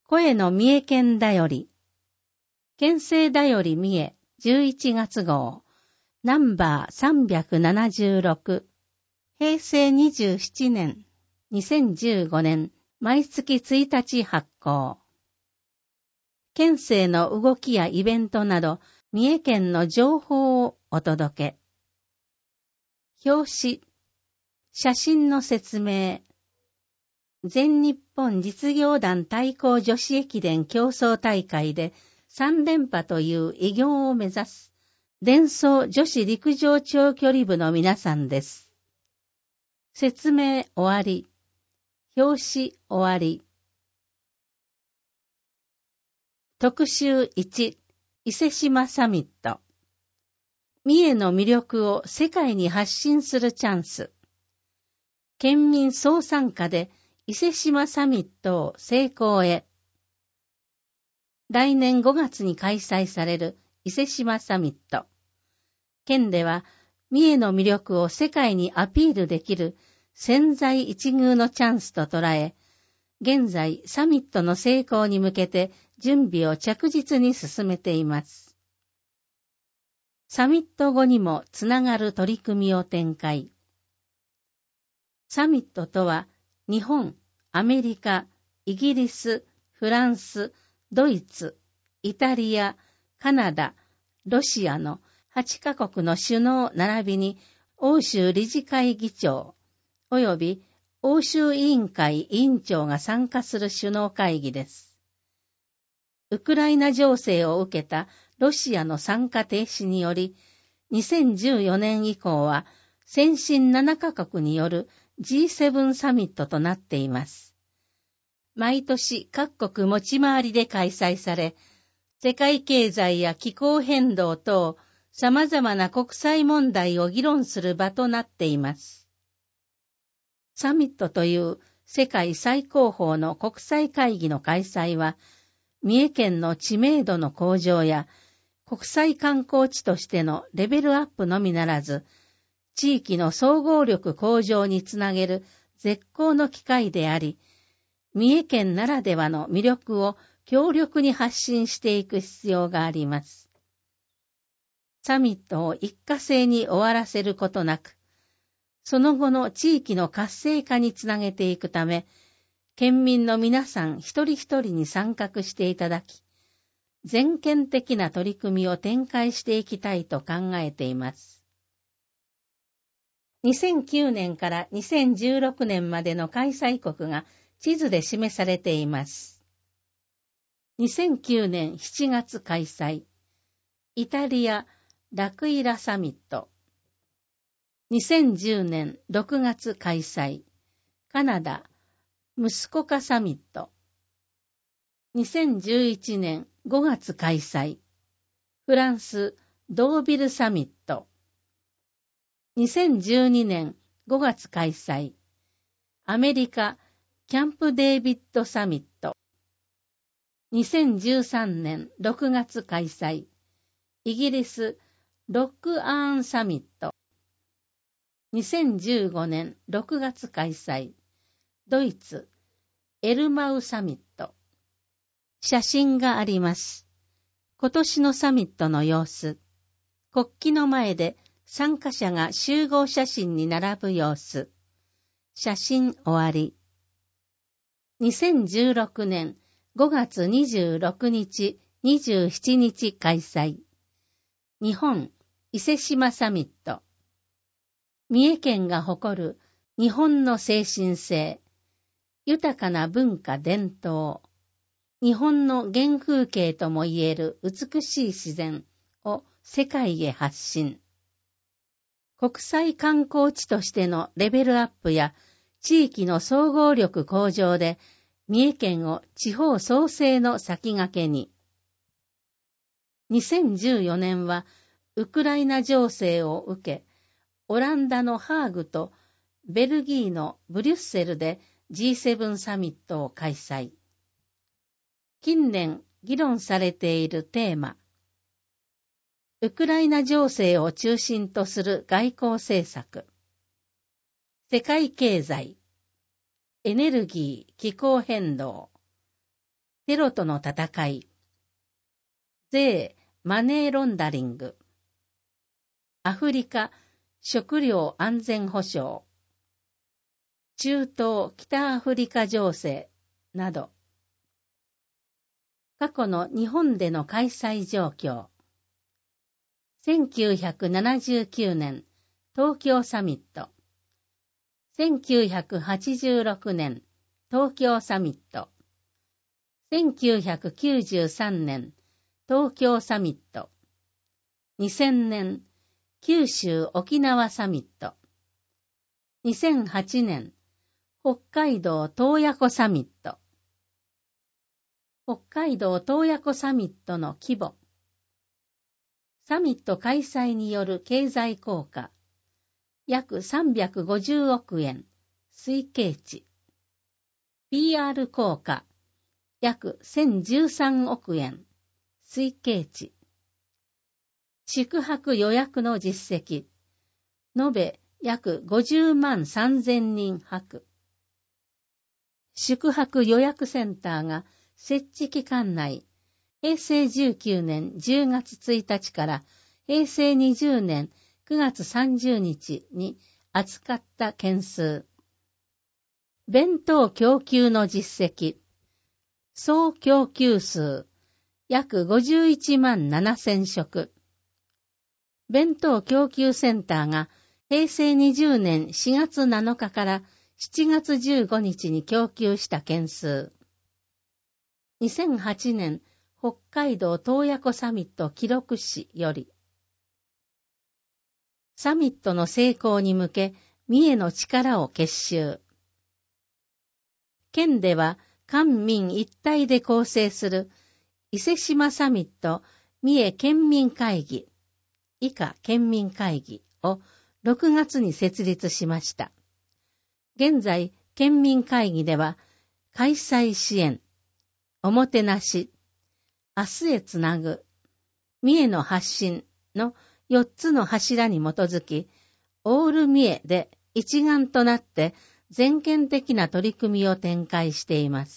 声の三重県だより、県政だより三重11月号、ナンバー376、平成27年、2015年、毎月1日発行。県政の動きやイベントなど、三重県の情報をお届け。表紙、写真の説明。全日本実業団対抗女子駅伝競争大会で3連覇という偉業を目指す、デンソー女子陸上長距離部の皆さんです。説明終わり。表紙終わり。特集1、伊勢志摩サミット。三重の魅力を世界に発信するチャンス。県民総参加で伊勢志摩サミットを成功へ。来年5月に開催される伊勢志摩サミット。県では三重の魅力を世界にアピールできる千載一遇のチャンスと捉え、現在サミットの成功に向けて準備を着実に進めています。サミット後にもつながる取り組みを展開。サミットとは、日本、アメリカ、イギリス、フランス、ドイツ、イタリア、カナダ、ロシアの8カ国の首脳並びに欧州理事会議長及び欧州委員会委員長が参加する首脳会議です。ウクライナ情勢を受けたロシアの参加停止により、2014年以降は先進7カ国によるG7 サミットとなっています。毎年各国持ち回りで開催され、世界経済や気候変動等様々な国際問題を議論する場となっています。サミットという世界最高峰の国際会議の開催は、三重県の知名度の向上や国際観光地としてのレベルアップのみならず、地域の総合力向上につなげる絶好の機会であり、三重県ならではの魅力を強力に発信していく必要があります。サミットを一過性に終わらせることなく、その後の地域の活性化につなげていくため、県民の皆さん一人一人に参画していただき、全県的な取り組みを展開していきたいと考えています。2009年から2016年までの開催国が地図で示されています。2009年7月開催、イタリア・ラクイラサミット。2010年6月開催、カナダ・ムスコカサミット。2011年5月開催、フランス・ドービルサミット。2012年5月開催、アメリカ・キャンプデービッドサミット。2013年6月開催、イギリス・ロックアーンサミット。2015年6月開催、ドイツ・エルマウサミット。写真があります。今年のサミットの様子。国旗の前で参加者が集合写真に並ぶ様子。写真終わり。2016年5月26日、27日開催。日本伊勢志摩サミット。三重県が誇る日本の精神性、豊かな文化伝統、日本の原風景ともいえる美しい自然を世界へ発信。国際観光地としてのレベルアップや地域の総合力向上で三重県を地方創生の先駆けに。2014年はウクライナ情勢を受け、オランダのハーグとベルギーのブリュッセルで G7 サミットを開催。近年議論されているテーマ。ウクライナ情勢を中心とする外交政策。世界経済。エネルギー・気候変動。 テロとの戦い、税・マネーロンダリング、アフリカ・食料安全保障、中東・北アフリカ情勢など、過去の日本での開催状況、1979年東京サミット、1986年東京サミット、1993年東京サミット、2000年九州沖縄サミット、2008年北海道洞爺湖サミット、北海道洞爺湖サミットの規模、サミット開催による経済効果、約350億円、推計値。PR 効果、約1013億円、推計値。宿泊予約の実績、延べ約50万3000人泊。宿泊予約センターが設置期間内、平成19年10月1日から平成20年9月30日に扱った件数。弁当供給の実績。総供給数、約51万7000食。弁当供給センターが平成20年4月7日から7月15日に供給した件数。2008年北海道洞爺湖サミット記録誌より、サミットの成功に向け、三重の力を結集。県では官民一体で構成する伊勢志摩サミット三重県民会議、以下県民会議を6月に設立しました。現在、県民会議では、開催支援、おもてなし、明日へつなぐ、三重の発信の4つの柱に基づき、オール三重で一丸となって全県的な取り組みを展開しています。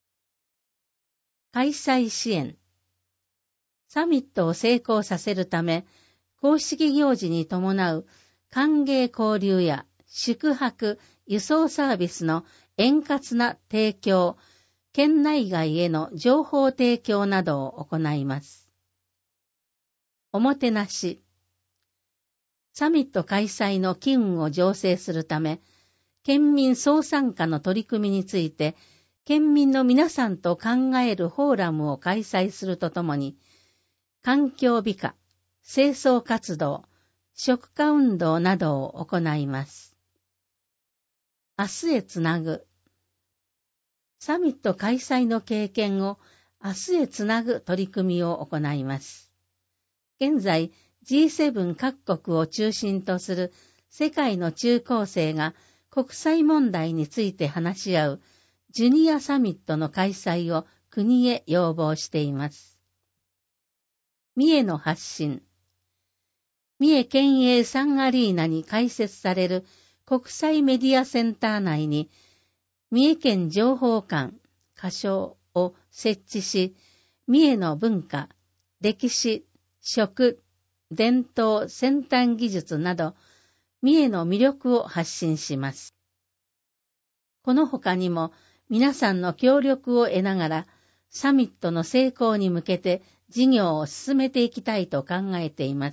開催支援。サミットを成功させるため、公式行事に伴う歓迎交流や宿泊、輸送サービスの円滑な提供、県内外への情報提供などを行います。おもてなし。サミット開催の機運を醸成するため、県民総参加の取り組みについて、県民の皆さんと考えるフォーラムを開催するとともに、環境美化、清掃活動、食化運動などを行います。明日へつなぐ。サミット開催の経験を明日へつなぐ取り組みを行います。現在、G7 各国を中心とする世界の中高生が国際問題について話し合うジュニアサミットの開催を国へ要望しています。三重の発信。三重県営サンアリーナに開設される国際メディアセンター内に、三重県情報館、仮称を設置し、三重の文化、歴史、食、伝統、先端技術など、三重の魅力を発信します。この他にも、皆さんの協力を得ながら、サミットの成功に向けて事業を進めていきたいと考えています。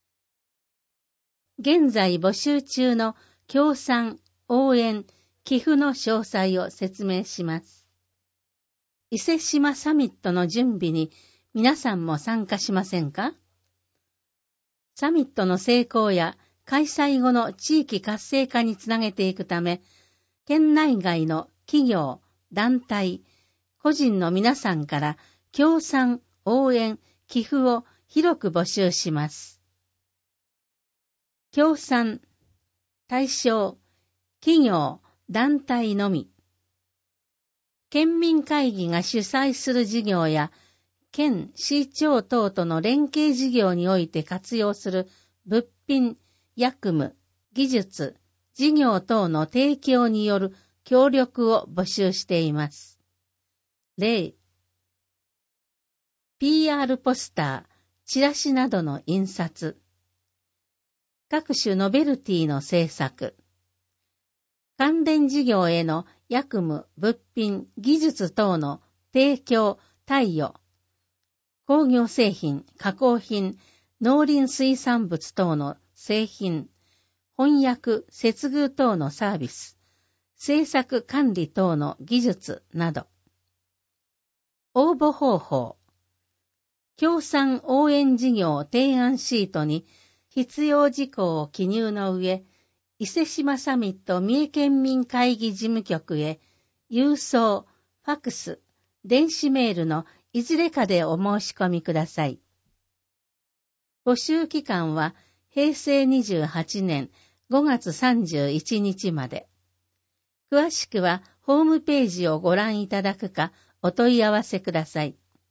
現在募集中の協賛、応援、寄付の詳細を説明します。伊勢志摩サミットの準備に皆さんも参加しませんか？サミットの成功や開催後の地域活性化につなげていくため、県内外の企業、団体、個人の皆さんから協賛、応援、寄付を広く募集します。協賛、対象、企業、団体のみ。県民会議が主催する事業や、県、市町等との連携事業において活用する物品、役務、技術、事業等の提供による協力を募集しています。 例、PR ポスター、チラシなどの印刷、各種ノベルティの制作、関連事業への役務、物品、技術等の提供、貸与、工業製品、加工品、農林水産物等の製品、翻訳、接遇等のサービス、制作管理等の技術など。応募方法。協賛応援事業提案シートに必要事項を記入の上、伊勢志摩サミット三重県民会議事務局へ郵送、ファックス、電子メールのいずれかでお申し込みください。募集期間は平成28年5月31日まで。詳しくはホームページをご覧いただくかお問い合わせください。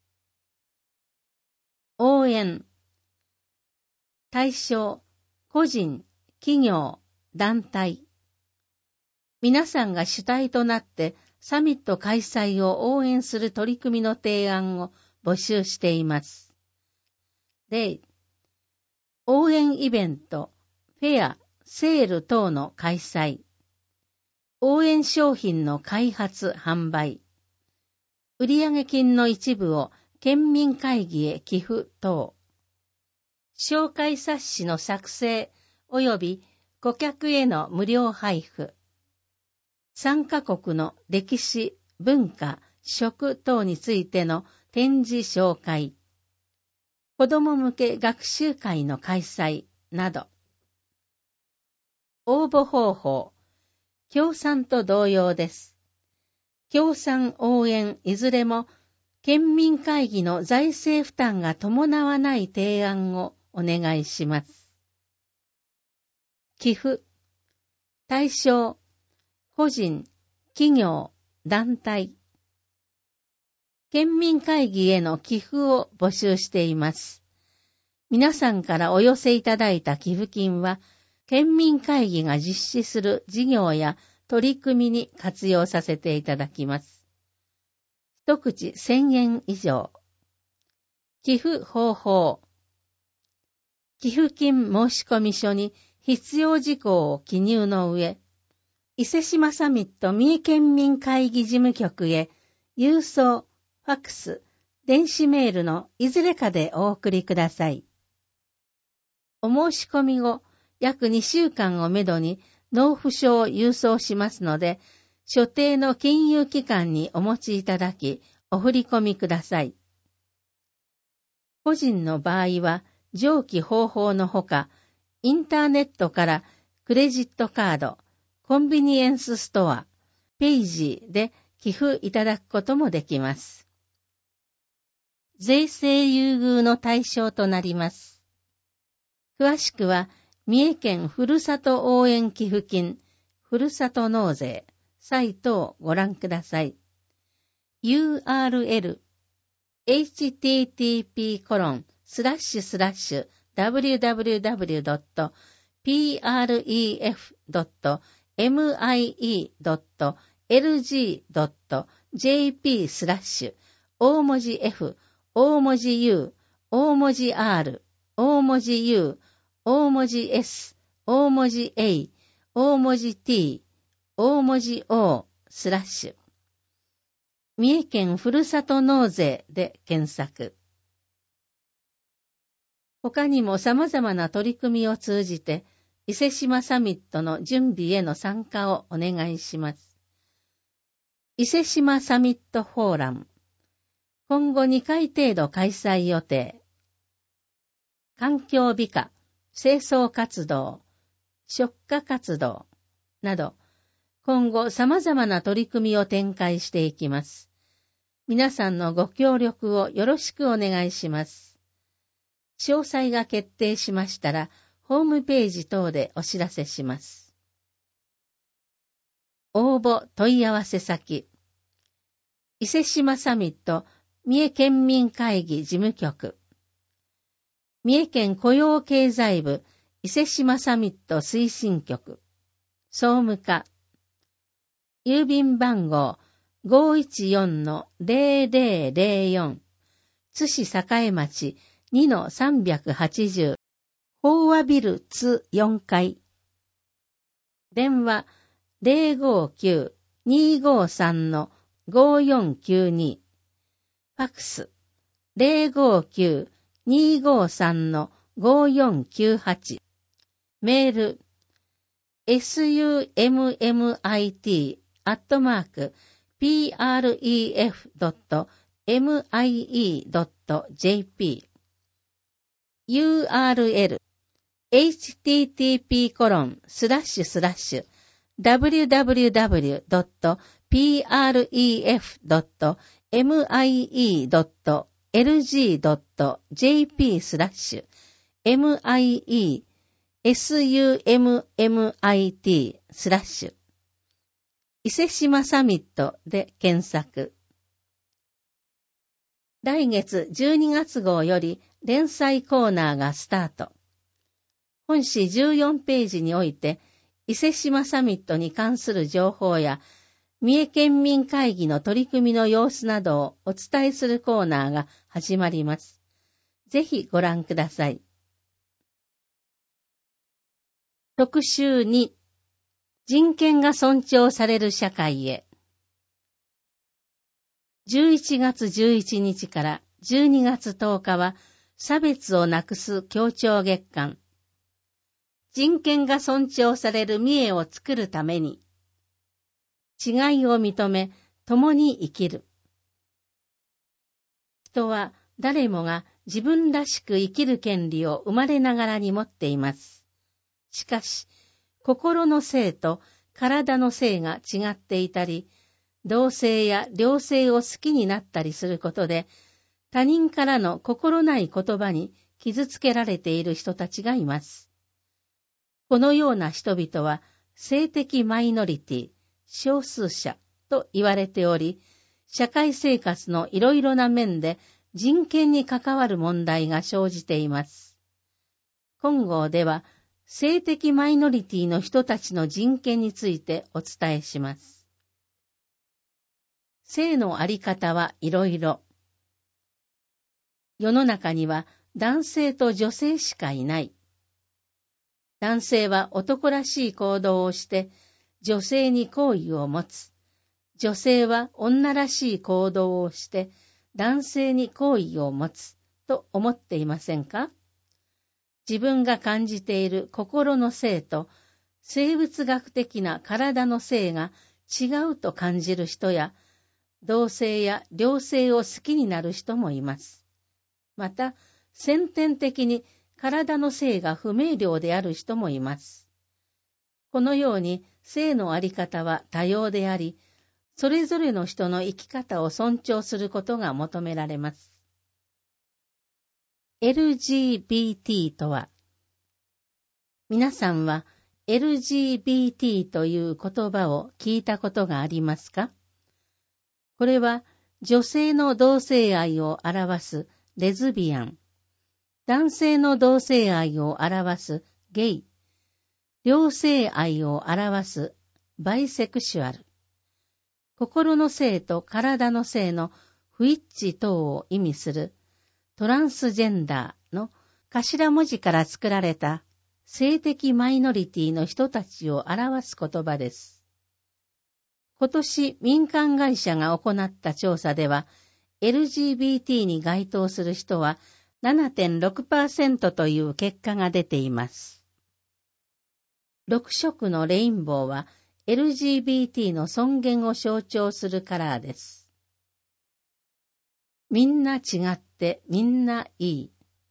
応援。対象、個人、企業、団体。皆さんが主体となってサミット開催を応援する取り組みの提案を募集しています。例、応援イベント、フェア、セール等の開催。応援商品の開発・販売。売上金の一部を県民会議へ寄付等。紹介冊子の作成及び顧客への無料配布。参加国の歴史、文化、食等についての展示紹介。子ども向け学習会の開催など。応募方法。協賛と同様です。協賛応援いずれも県民会議の財政負担が伴わない提案をお願いします。寄付。対象、個人、企業、団体。県民会議への寄付を募集しています。皆さんからお寄せいただいた寄付金は、県民会議が実施する事業や取り組みに活用させていただきます。一口1000円以上。寄付方法。寄付金申込書に必要事項を記入の上、伊勢志摩サミット三重県民会議事務局へ郵送、ファックス、電子メールのいずれかでお送りください。お申し込み後、約2週間をめどに納付書を郵送しますので、所定の金融機関にお持ちいただき、お振り込みください。個人の場合は、上記方法のほか、インターネットからクレジットカード、コンビニエンスストア、ペイジーで寄付いただくこともできます。税制優遇の対象となります。詳しくは、三重県ふるさと応援寄付金、ふるさと納税、サイトをご覧ください。URL http://www.pref.mie.lg.jp/ 大文字F、大文字 U、大文字 R、大文字 U、大文字 S、大文字 A、大文字 T、大文字 O/三重県ふるさと納税で検索。他にも様々な取り組みを通じて、伊勢志摩サミットの準備への参加をお願いします。伊勢志摩サミットフォーラム。今後2回程度開催予定。環境美化、清掃活動、食化活動など、今後様々な取り組みを展開していきます。皆さんのご協力をよろしくお願いします。詳細が決定しましたら、ホームページ等でお知らせします。応募問い合わせ先。伊勢志摩サミット三重県民会議事務局。三重県雇用経済部伊勢志摩サミット推進局。総務課。郵便番号 514-0004 津市栄町 2-380 飽和ビル津4階。電話059-253-5492。ファクス059-253-5498。メールsumit@pref.mie.jp URL http://www.pref.mie.lg.jp/sumit 伊勢志摩サミットで検索。来月12月号より連載コーナーがスタート。本誌14ページにおいて、伊勢志摩サミットに関する情報や、三重県民会議の取り組みの様子などをお伝えするコーナーが始まります。ぜひご覧ください。特集2、人権が尊重される社会へ。11月11日から12月10日は、差別をなくす協調月間。人権が尊重される三重を作るために、違いを認め、共に生きる。人は誰もが自分らしく生きる権利を生まれながらに持っています。しかし、心の性と体の性が違っていたり、同性や両性を好きになったりすることで、他人からの心ない言葉に傷つけられている人たちがいます。このような人々は性的マイノリティ、少数者と言われており、社会生活のいろいろな面で人権に関わる問題が生じています。今号では、性的マイノリティの人たちの人権についてお伝えします。性のあり方はいろいろ。世の中には男性と女性しかいない。男性は男らしい行動をして女性に好意を持つ。女性は女らしい行動をして男性に好意を持つと思っていませんか？自分が感じている心の性と生物学的な体の性が違うと感じる人や、同性や両性を好きになる人もいます。また、先天的に体の性が不明瞭である人もいます。このように性のあり方は多様であり、それぞれの人の生き方を尊重することが求められます。LGBT とは、皆さんは LGBT という言葉を聞いたことがありますか？これは女性の同性愛を表すレズビアン、男性の同性愛を表すゲイ、両性愛を表すバイセクシュアル、心の性と体の性の不一致等を意味するトランスジェンダーの頭文字から作られた性的マイノリティの人たちを表す言葉です。今年民間会社が行った調査では、LGBT に該当する人は 7.6% という結果が出ています。6色のレインボーは LGBT の尊厳を象徴するカラーです。みんな違ってみんないい。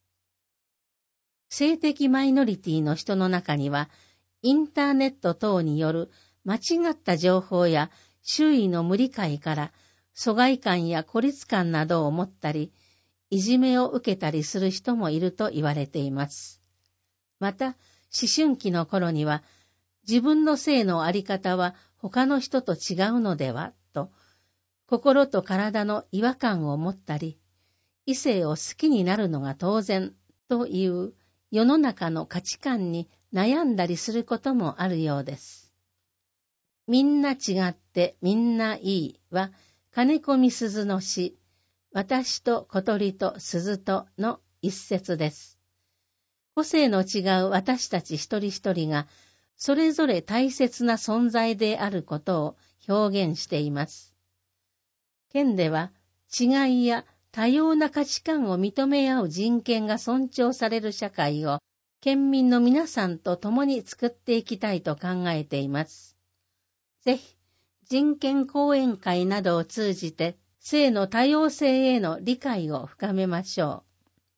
性的マイノリティの人の中には、インターネット等による間違った情報や周囲の無理解から疎外感や孤立感などを持ったり、いじめを受けたりする人もいると言われています。また、思春期の頃には、自分の性のあり方は他の人と違うのではと、心と体の違和感を持ったり、異性を好きになるのが当然という世の中の価値観に悩んだりすることもあるようです。 みんな違ってみんないいは金子みすずの詩、私と小鳥と鈴との一節です。個性の違う私たち一人一人がそれぞれ大切な存在であることを表現しています。県では違いや多様な価値観を認め合う人権が尊重される社会を県民の皆さんと共に作っていきたいと考えています。ぜひ人権講演会などを通じて性の多様性への理解を深めましょう。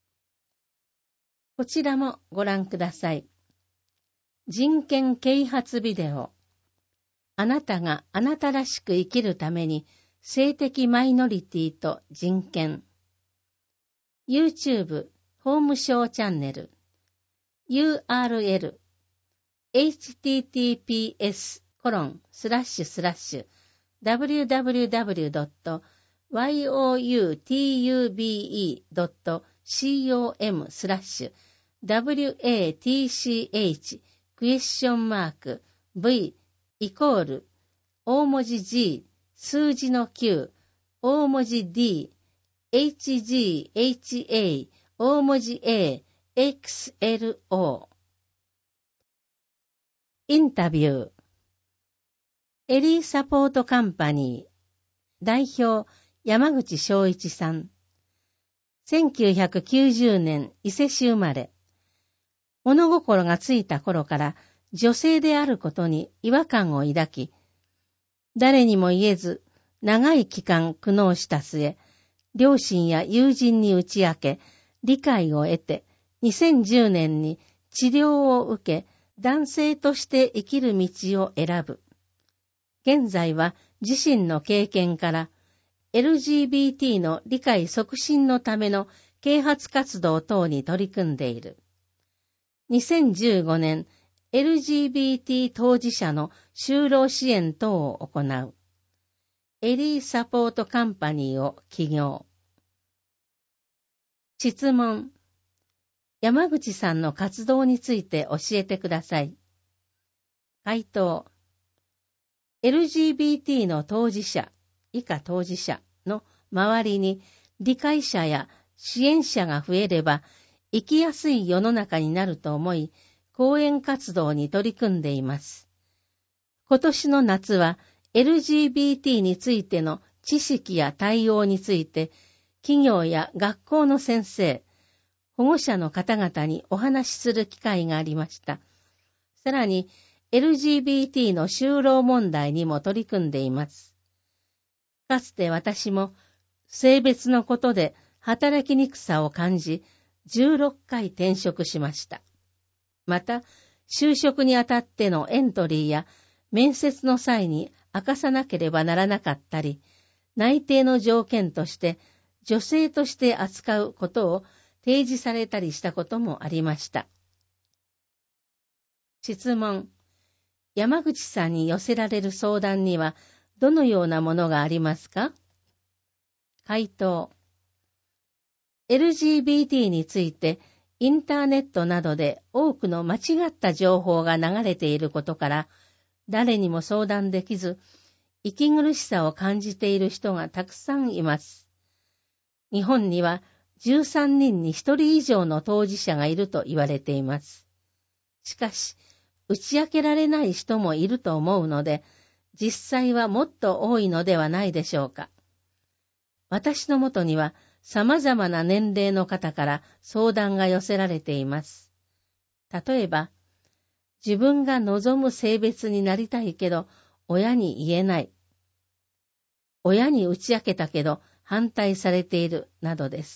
こちらもご覧ください。人権啓発ビデオ。あなたがあなたらしく生きるために性的マイノリティと人権。YouTube 法務省チャンネル。URL www.youtube.watch V 大文字 G 数字の9大文字 D HGHA 大文字 A XLO インタビューエリーサポートカンパニー代表山口正一さん1990年伊勢市生まれ物心がついた頃から女性であることに違和感を抱き誰にも言えず長い期間苦悩した末両親や友人に打ち明け理解を得て2010年に治療を受け男性として生きる道を選ぶ。現在は自身の経験から LGBT の理解促進のための啓発活動等に取り組んでいる。2015年、LGBT 当事者の就労支援等を行う。エリーサポートカンパニーを起業。質問。山口さんの活動について教えてください。回答。LGBT の当事者、以下当事者の周りに理解者や支援者が増えれば生きやすい世の中になると思い、講演活動に取り組んでいます。今年の夏は LGBT についての知識や対応について企業や学校の先生、保護者の方々にお話しする機会がありました。さらに LGBT の就労問題にも取り組んでいます。かつて私も性別のことで働きにくさを感じ、16回転職しました。また、就職にあたってのエントリーや面接の際に明かさなければならなかったり、内定の条件として女性として扱うことを提示されたりしたこともありました。質問。山口さんに寄せられる相談にはどのようなものがありますか？回答。LGBT についてインターネットなどで多くの間違った情報が流れていることから、誰にも相談できず、息苦しさを感じている人がたくさんいます。日本には13人に1人以上の当事者がいると言われています。しかし、打ち明けられない人もいると思うので、実際はもっと多いのではないでしょうか。私のもとには様々な年齢の方から相談が寄せられています。例えば、自分が望む性別になりたいけど、親に言えない。親に打ち明けたけど、反対されている、などです。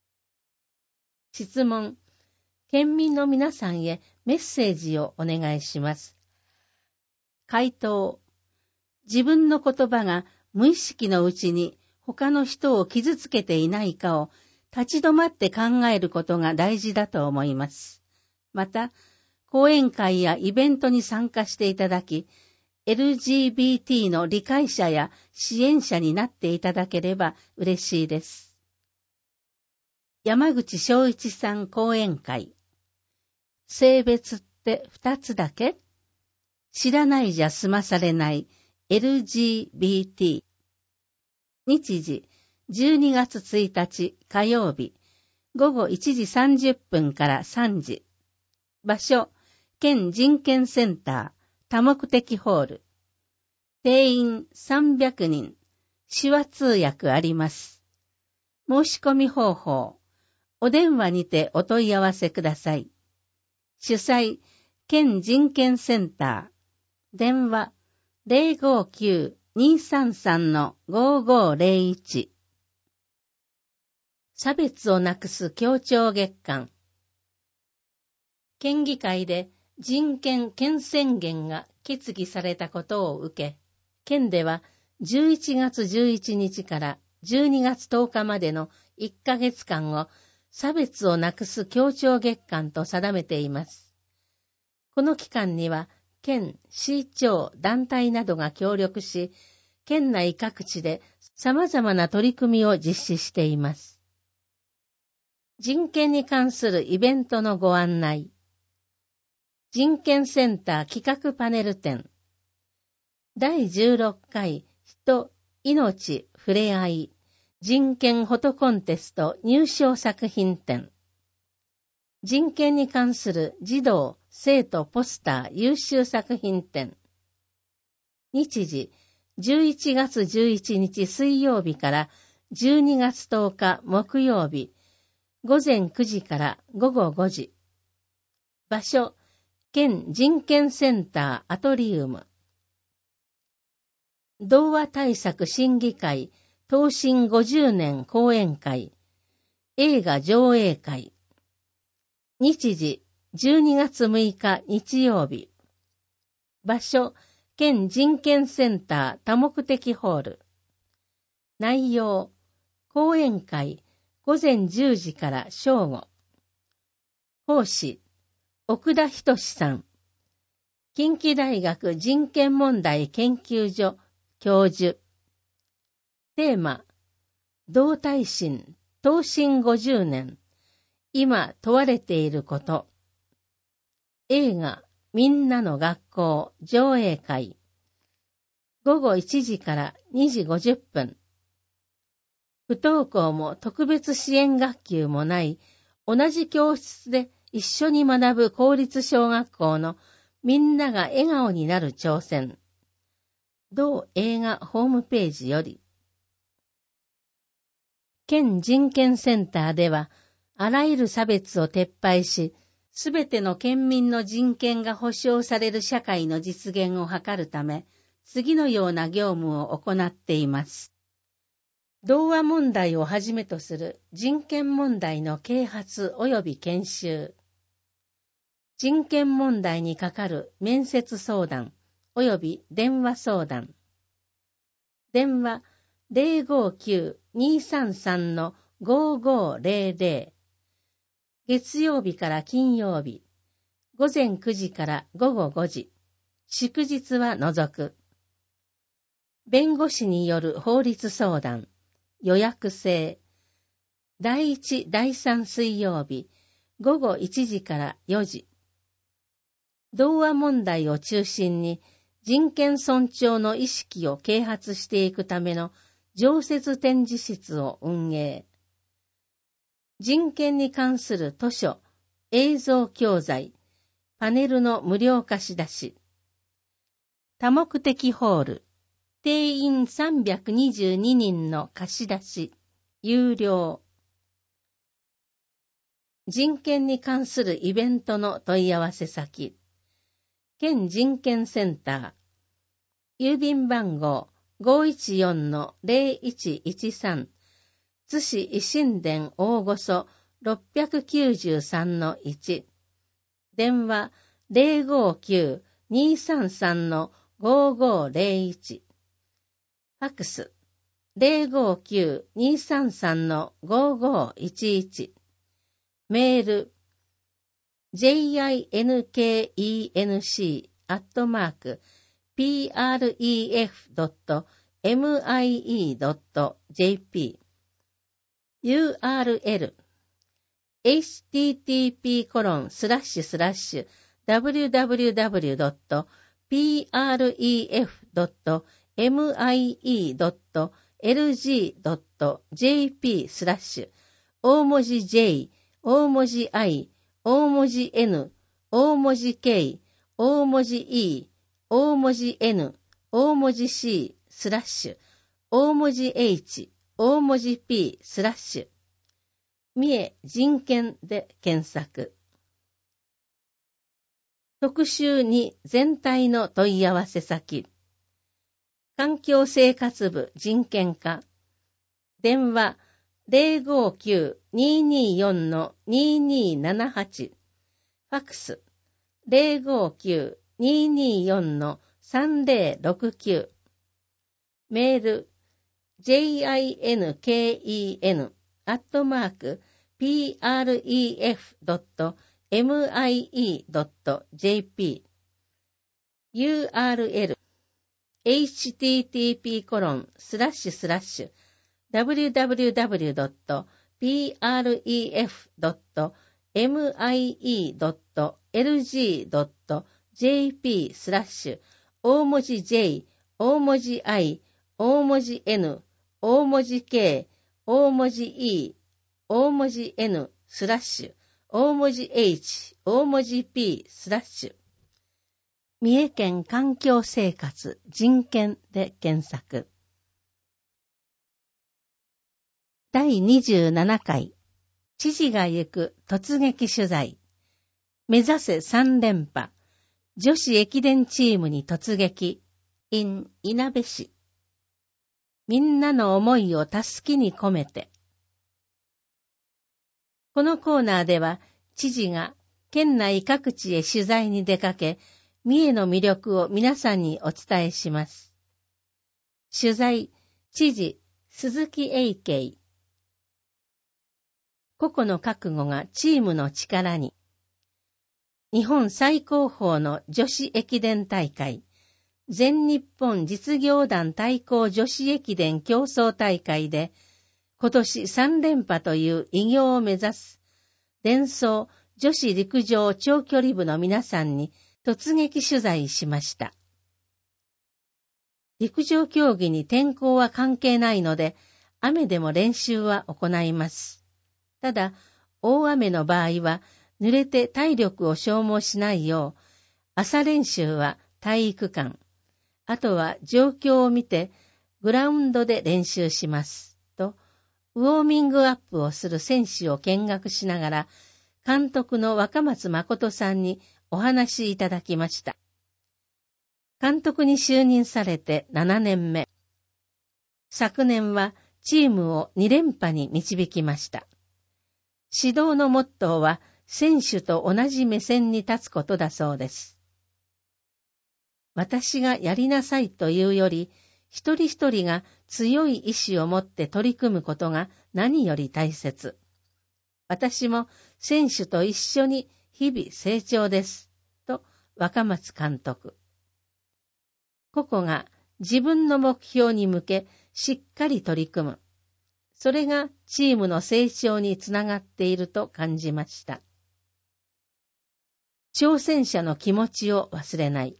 質問。県民の皆さんへメッセージをお願いします。回答。自分の言葉が無意識のうちに他の人を傷つけていないかを立ち止まって考えることが大事だと思います。また、講演会やイベントに参加していただき、LGBT の理解者や支援者になっていただければ嬉しいです。山口正一さん講演会。性別って2つだけ？ 知らないじゃ済まされない LGBT。日時、12月1日火曜日、午後1時30分から3時。場所、県人権センター、多目的ホール。定員300人、手話通訳あります。申し込み方法、お電話にてお問い合わせください。主催、県人権センター。電話、059-233-5501。差別をなくす協調月間。県議会で人権県宣言が決議されたことを受け、県では11月11日から12月10日までの1ヶ月間を差別をなくす協調月間と定めています。この期間には、県、市町、団体などが協力し、県内各地で様々な取り組みを実施しています。人権に関するイベントのご案内。人権センター企画パネル展。第16回人、命、ふれあい、人権フォトコンテスト入賞作品展。人権に関する児童、生徒ポスター優秀作品展。日時、11月11日水曜日から12月10日木曜日、午前9時から午後5時。場所、県人権センターアトリウム。童話対策審議会東進50年講演会。映画上映会。日時、12月6日日曜日。場所、県人権センター多目的ホール。内容、講演会、午前10時から正午。講師、奥田仁さん。近畿大学人権問題研究所教授。テーマ、同耐震、東進50年。今問われていること。映画、みんなの学校上映会。午後1時から2時50分。不登校も特別支援学級もない同じ教室で一緒に学ぶ公立小学校のみんなが笑顔になる挑戦。同映画ホームページより。県人権センターでは、あらゆる差別を撤廃し、すべての県民の人権が保障される社会の実現を図るため、次のような業務を行っています。童話問題をはじめとする人権問題の啓発及び研修。人権問題にかかる面接相談及び電話相談。電話059-233-5500。月曜日から金曜日、午前9時から午後5時、祝日は除く。弁護士による法律相談、予約制。第1、第3水曜日、午後1時から4時。童話問題を中心に人権尊重の意識を啓発していくための常設展示室を運営。人権に関する図書、映像教材、パネルの無料貸し出し。多目的ホール、定員322人の貸し出し、有料。人権に関するイベントの問い合わせ先。県人権センター。郵便番号 514-0113。津市維新伝大御所 693-1。電話059-233-5501。ファクス059-233-5511。メールjinkenc@pref.mie.jp URL http://www.pref.mie.jp pref.mie.lg.jp 大文字 J、大文字 I、大文字 N、大文字 K、大文字 E、大文字 N、大文字 C、大文字 H、大文字 P、三重人権で検索。特集2全体の問い合わせ先。環境生活部人権課。電話 059-224-2278。ファクス 059-224-3069。メール jinken@pref.mie.jp URL http://www.pref.mie.lg.jp 大文字 J、大文字 I、大文字 N、大文字 K、大文字 E、大文字 N、大文字 H、大文字 P、三重県環境生活人権で検索。第27回、知事が行く突撃取材。目指せ3連覇。女子駅伝チームに突撃。in いなべ市。みんなの思いをたすきに込めて。このコーナーでは、知事が県内各地へ取材に出かけ、三重の魅力を皆さんにお伝えします。取材、知事、鈴木英慶。個々の覚悟がチームの力に。日本最高峰の女子駅伝大会、全日本実業団対抗女子駅伝競争大会で、今年3連覇という偉業を目指す、デンソー女子陸上長距離部の皆さんに突撃取材しました。陸上競技に天候は関係ないので、雨でも練習は行います。ただ、大雨の場合は、濡れて体力を消耗しないよう、朝練習は体育館、あとは状況を見てグラウンドで練習します。と、ウォーミングアップをする選手を見学しながら、監督の若松誠さんにお話しいただきました。監督に就任されて7年目。昨年はチームを2連覇に導きました。指導のモットーは選手と同じ目線に立つことだそうです。私がやりなさいというより、一人一人が強い意志を持って取り組むことが何より大切。私も選手と一緒に日々成長です。と若松監督。個々が自分の目標に向けしっかり取り組む。それがチームの成長につながっていると感じました。挑戦者の気持ちを忘れない。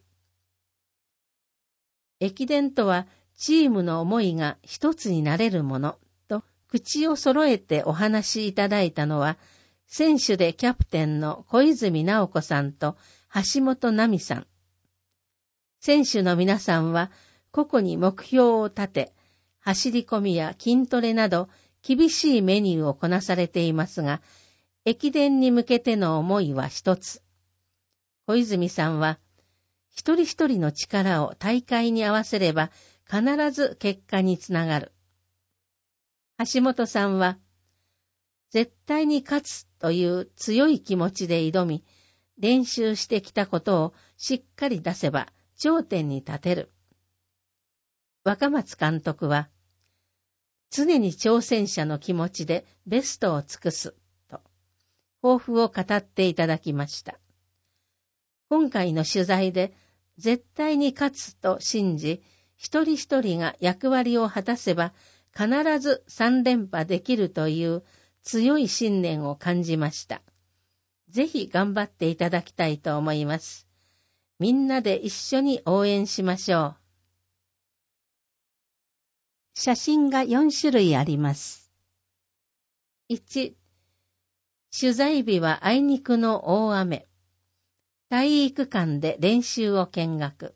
駅伝とはチームの思いが一つになれるものと口を揃えてお話しいただいたのは、選手でキャプテンの小泉直子さんと橋本奈美さん。選手の皆さんは個々に目標を立て、走り込みや筋トレなど厳しいメニューをこなされていますが、駅伝に向けての思いは一つ。小泉さんは、一人一人の力を大会に合わせれば必ず結果につながる。橋本さんは、絶対に勝つという強い気持ちで挑み、練習してきたことをしっかり出せば頂点に立てる。若松監督は、常に挑戦者の気持ちでベストを尽くす、と、抱負を語っていただきました。今回の取材で、絶対に勝つと信じ、一人一人が役割を果たせば、必ず3連覇できるという強い信念を感じました。ぜひ頑張っていただきたいと思います。 みんなで一緒に応援しましょう。写真が4種類あります。1、取材日はあいにくの大雨。体育館で練習を見学。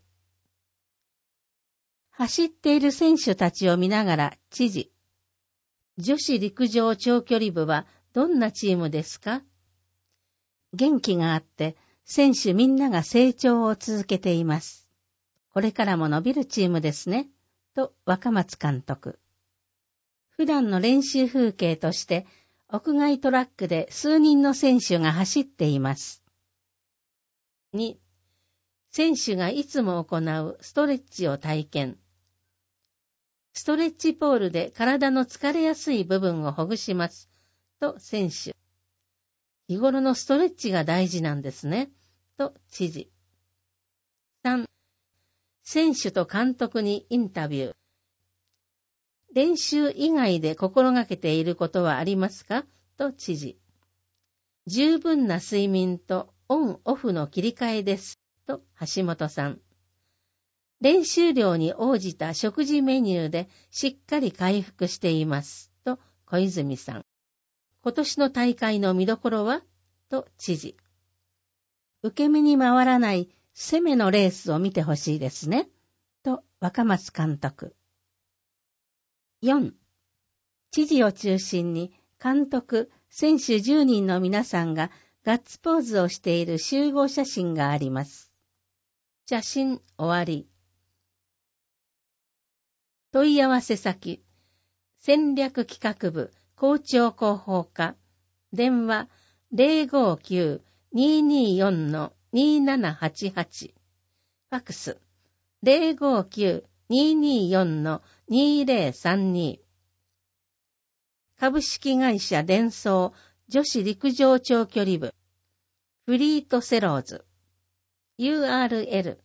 走っている選手たちを見ながら知事。女子陸上長距離部はどんなチームですか？元気があって選手みんなが成長を続けています。これからも伸びるチームですね。と若松監督。普段の練習風景として屋外トラックで数人の選手が走っています。2、選手がいつも行うストレッチを体験。ストレッチポールで体の疲れやすい部分をほぐします。と選手。日頃のストレッチが大事なんですね。と知事。3、選手と監督にインタビュー。練習以外で心がけていることはありますか？と知事。十分な睡眠とオンオフの切り替えです。と橋本さん。練習量に応じた食事メニューでしっかり回復しています。と小泉さん。今年の大会の見どころは？と知事。受け身に回らない攻めのレースを見てほしいですね。と若松監督。4、知事を中心に監督、選手10人の皆さんがガッツポーズをしている集合写真があります。写真終わり。問い合わせ先、戦略企画部校長広報課、電話 059-224-2788、ファクス 059-224-2032、株式会社デンソー女子陸上長距離部、フリートセローズ、URL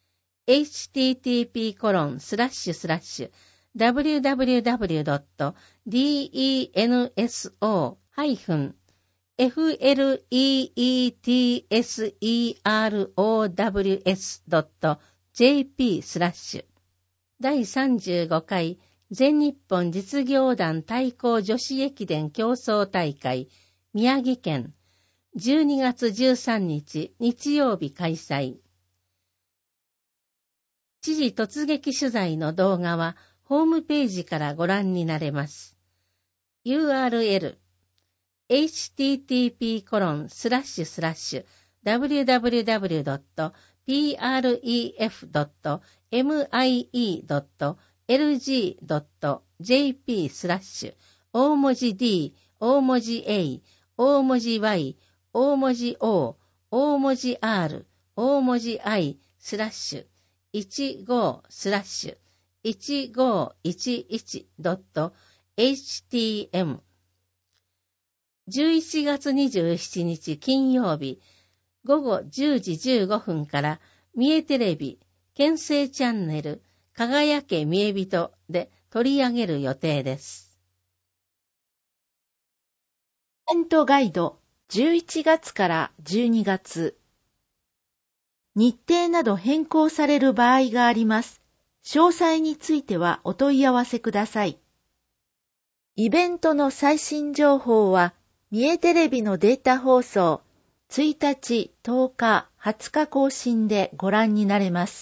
http://www.denso-fleetserows.jp/ 第35回全日本実業団対抗女子駅伝競争大会宮城県12月13日日曜日開催。知事突撃取材の動画はホームページからご覧になれます。URL http://www.pref.mie.lg.jp/ 大文字 D、大文字 A、大文字 Y、大文字 O、大文字 R、大文字 I、15/1511.htm 11月27日金曜日午後10時15分から三重テレビ県政チャンネル輝け三重人で取り上げる予定です。 イベントガイド11月から12月日程など変更される場合があります。詳細についてはお問い合わせください。イベントの最新情報は、三重テレビのデータ放送、1日、10日、20日更新でご覧になれます。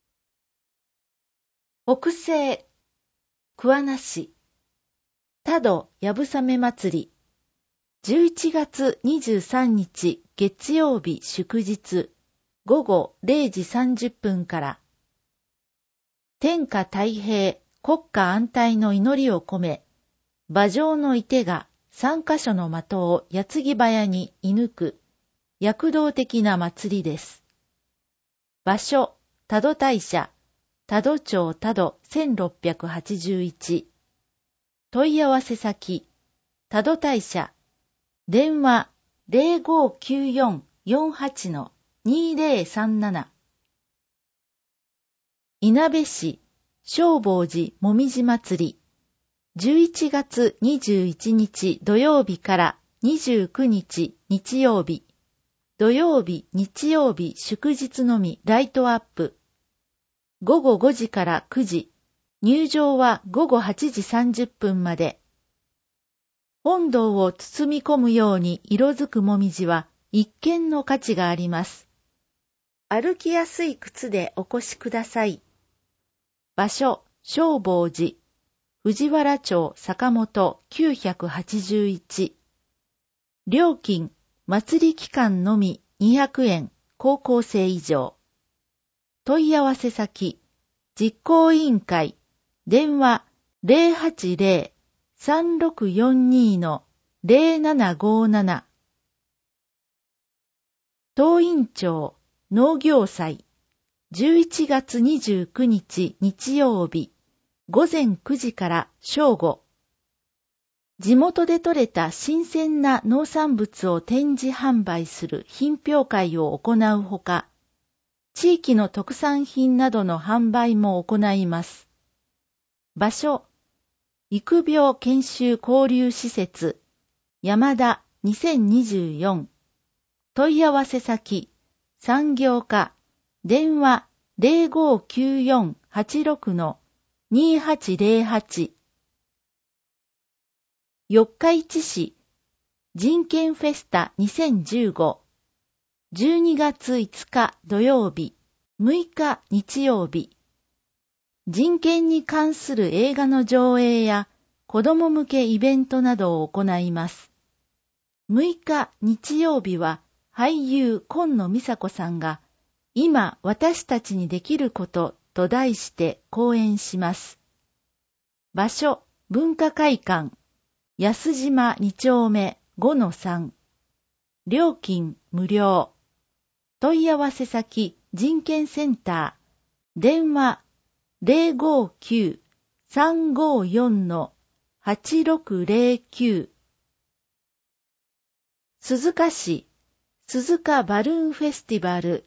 北西、桑名市、多度やぶさめ祭り、11月23日月曜日祝日、午後0時30分から、天下太平、国家安泰の祈りを込め、馬上の射手が3カ所の的を矢継ぎ早に射抜く、躍動的な祭りです。場所、多度大社、多度町多度1681。問い合わせ先、多度大社、電話 0594-48-2037。いなべ市、正法寺もみじ祭り、11月21日土曜日から29日日曜日、 土曜日、日曜日、祝日のみライトアップ。午後5時から9時。入場は午後8時30分まで。本堂を包み込むように色づくもみじは一見の価値があります。歩きやすい靴でお越しください。場所、正法寺、藤原町坂本981。料金、祭り期間のみ200円、高校生以上。問い合わせ先、実行委員会、電話 080-3642-0757。東院町農業祭、11月29日日曜日、午前9時から正午。地元で採れた新鮮な農産物を展示販売する品評会を行うほか、地域の特産品などの販売も行います。場所、育苗研修交流施設、山田2024。問い合わせ先、産業課、電話 059486-2808。四日市市、人権フェスタ2015。12月5日土曜日、6日日曜日。人権に関する映画の上映や子供向けイベントなどを行います。6日日曜日は俳優今野美沙子さんが今私たちにできることと題して講演します。場所、文化会館、安島2丁目 5-3。料金無料。問い合わせ先、人権センター。電話 059-354-8609。鈴鹿市、鈴鹿バルーンフェスティバル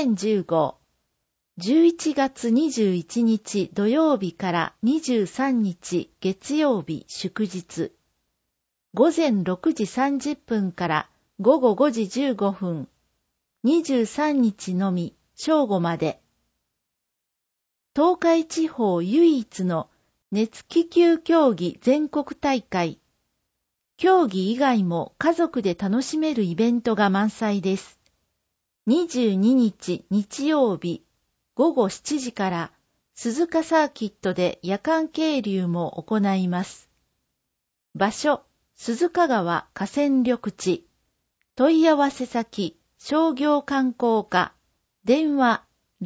2015。11月21日土曜日から23日月曜日祝日。午前6時30分から午後5時15分。23日のみ正午まで。東海地方唯一の熱気球競技全国大会。競技以外も家族で楽しめるイベントが満載です。22日日曜日午後7時から鈴鹿サーキットで夜間係留も行います。場所、鈴鹿川河川緑地。問い合わせ先、商業観光課。電話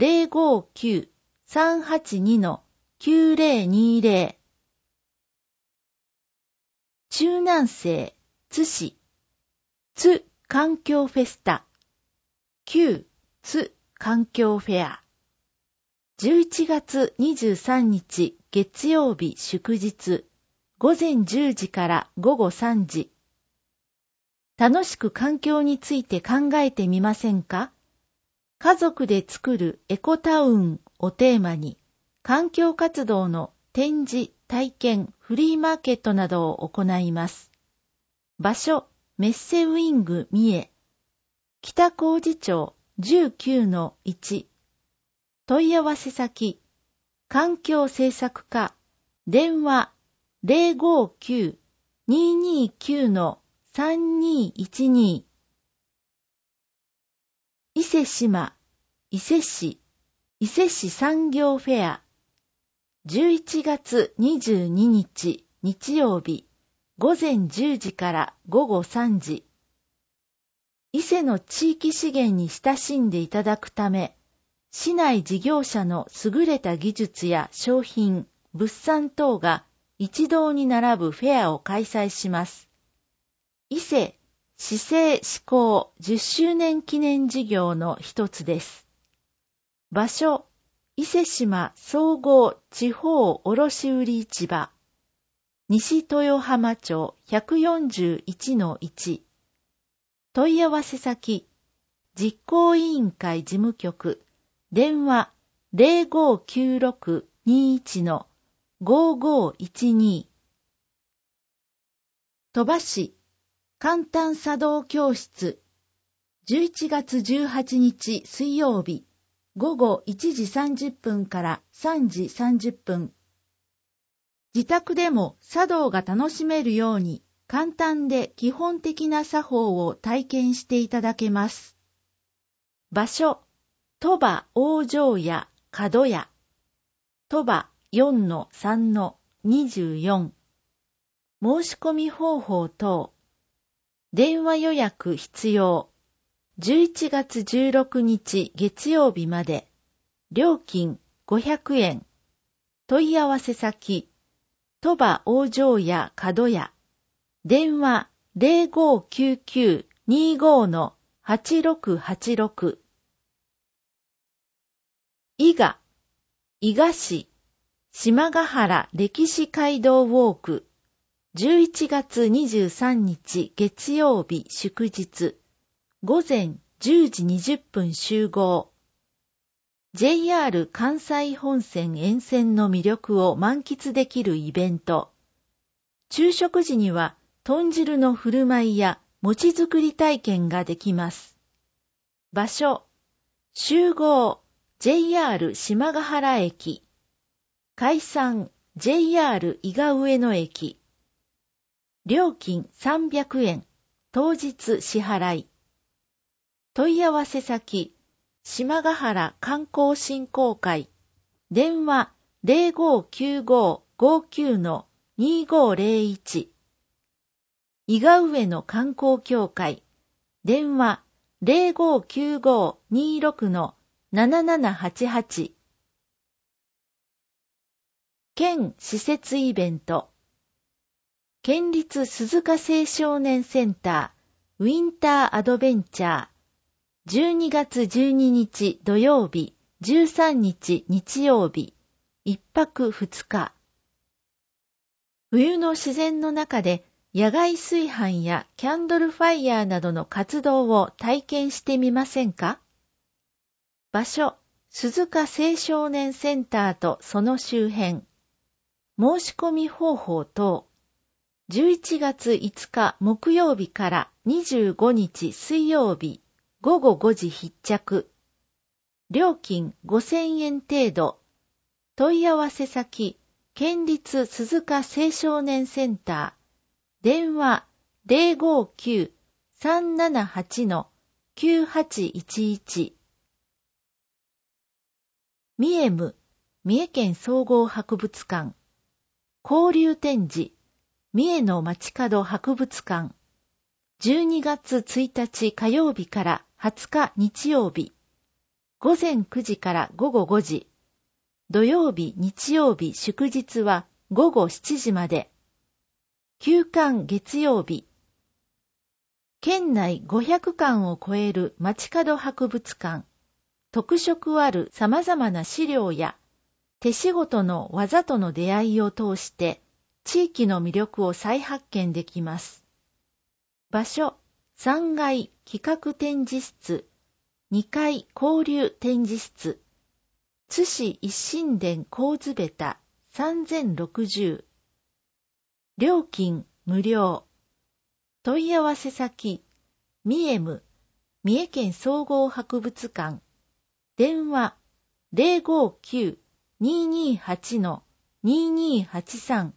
059-382-9020。中南西、津市、津環境フェスタ。旧津環境フェア。11月23日月曜日祝日。午前10時から午後3時。楽しく環境について考えてみませんか？家族で作るエコタウンをテーマに、環境活動の展示、体験、フリーマーケットなどを行います。場所、メッセウィング三重。北小路町 19-1。問い合わせ先、環境政策課。電話 059-229-3212。伊勢志摩、伊勢市、伊勢市産業フェア。11月22日日曜日、午前10時から午後3時。伊勢の地域資源に親しんでいただくため、市内事業者の優れた技術や商品、物産等が一堂に並ぶフェアを開催します。伊勢市政施行10周年記念事業の一つです。場所、伊勢志摩総合地方卸売市場。西豊浜町 141-1。問い合わせ先、実行委員会事務局。電話 059621-5512。鳥羽市簡単茶道教室。 11月18日水曜日、午後1時30分から3時30分。自宅でも茶道が楽しめるように、簡単で基本的な作法を体験していただけます。場所、鳥羽往生屋角屋。鳥羽 4-3-24。申し込み方法等。電話予約必要。11月16日月曜日まで。料金500円。問い合わせ先。鳥羽往生屋角屋。電話 0599-25-8686。伊賀市島ヶ原歴史街道ウォーク。11月23日月曜日祝日。午前10時20分集合。JR 関西本線沿線の魅力を満喫できるイベント。昼食時には豚汁の振る舞いや餅作り体験ができます。場所、集合 JR 島ヶ原駅。解散 JR 伊賀上野駅。料金300円。当日支払い。問い合わせ先、島ヶ原観光振興会。電話 0595-59-2501。伊賀上野観光協会。電話 0595-26-7788。県施設イベント。県立鈴鹿青少年センターウィンターアドベンチャー。12月12日土曜日、13日日曜日、1泊2日。冬の自然の中で野外炊飯やキャンドルファイヤーなどの活動を体験してみませんか？場所、鈴鹿青少年センターとその周辺。申し込み方法等。11月5日木曜日から25日水曜日、午後5時必着。料金5000円程度。問い合わせ先、県立鈴鹿青少年センター。電話 059-378-9811。三重三重県総合博物館。交流展示。三重の街角博物館。12月1日火曜日から20日日曜日。午前9時から午後5時。土曜日、日曜日、祝日は午後7時まで。休館月曜日。県内500館を超える街角博物館。特色ある様々な資料や手仕事の技との出会いを通して地域の魅力を再発見できます。場所、3階企画展示室、2階交流展示室、津市一心殿神津ベタ3060。料金無料。問い合わせ先、三重無三重県総合博物館。電話 059-228-2283。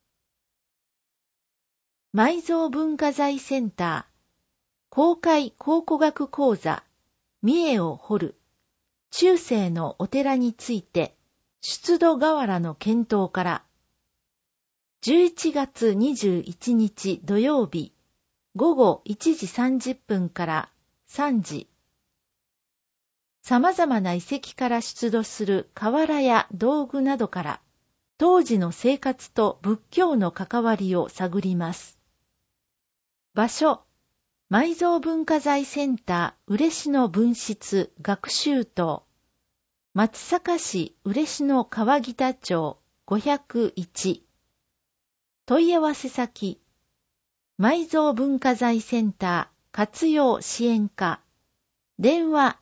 埋蔵文化財センター。公開考古学講座。三重を掘る。中世のお寺について、出土瓦の検討から。11月21日土曜日、午後1時30分から3時。様々な遺跡から出土する瓦や道具などから、当時の生活と仏教の関わりを探ります。場所、埋蔵文化財センター嬉野分室学習棟。松阪市嬉野川北町501。問い合わせ先、埋蔵文化財センター活用支援課。電話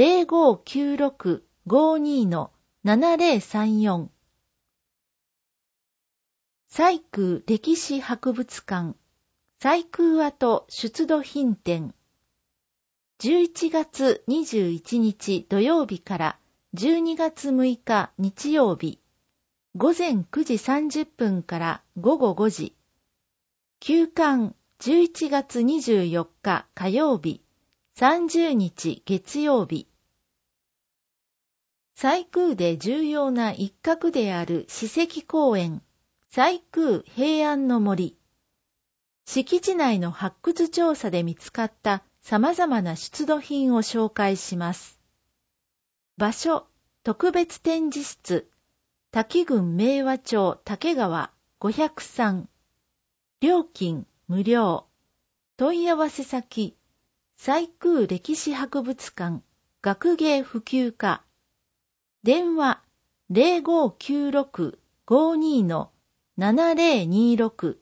0596-52-7034。西空歴史博物館西空跡出土品展。 11月21日土曜日から12月6日日曜日、午前9時30分から午後5時。休館11月24日火曜日、30日月曜日。西宮で重要な一角である史跡公園、西宮平安の森。敷地内の発掘調査で見つかった様々な出土品を紹介します。場所、特別展示室、滝郡明和町竹川503。料金無料。問い合わせ先、西宮歴史博物館学芸普及課。電話 0596-52-7026。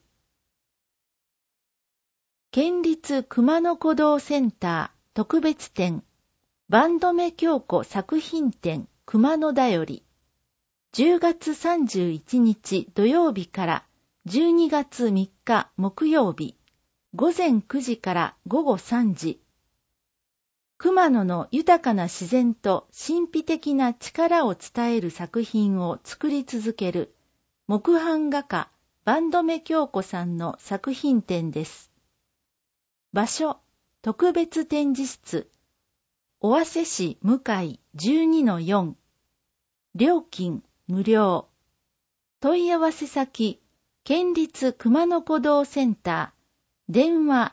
県立熊野古道センター特別展、坂留京子作品展熊野だより。10月31日土曜日から12月3日木曜日、午前9時から午後3時。熊野の豊かな自然と神秘的な力を伝える作品を作り続ける木版画家坂留京子さんの作品展です。場所、特別展示室、尾鷲市向井 12-4。料金無料。問い合わせ先、県立熊野古道センター、電話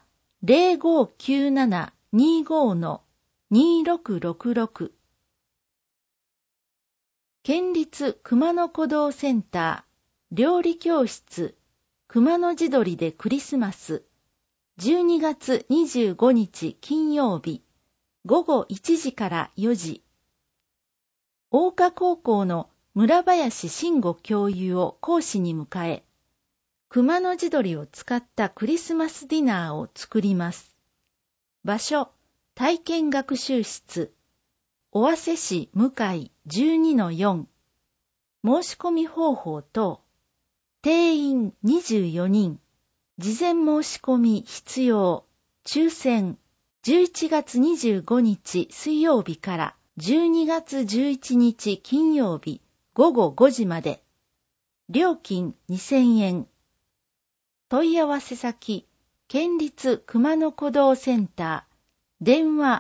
0597-25-2666。県立熊野古道センター、料理教室、熊野地鶏でクリスマス、12月25日金曜日、午後1時から4時。大岡高校の村林慎吾教諭を講師に迎え、熊野地鶏を使ったクリスマスディナーを作ります。場所、体験学習室、尾鷲市向井 12-4。申し込み方法等、定員24人、事前申し込み必要、抽選、11月25日水曜日から12月11日金曜日午後5時まで。料金2000円。問い合わせ先、県立熊野古道センター、電話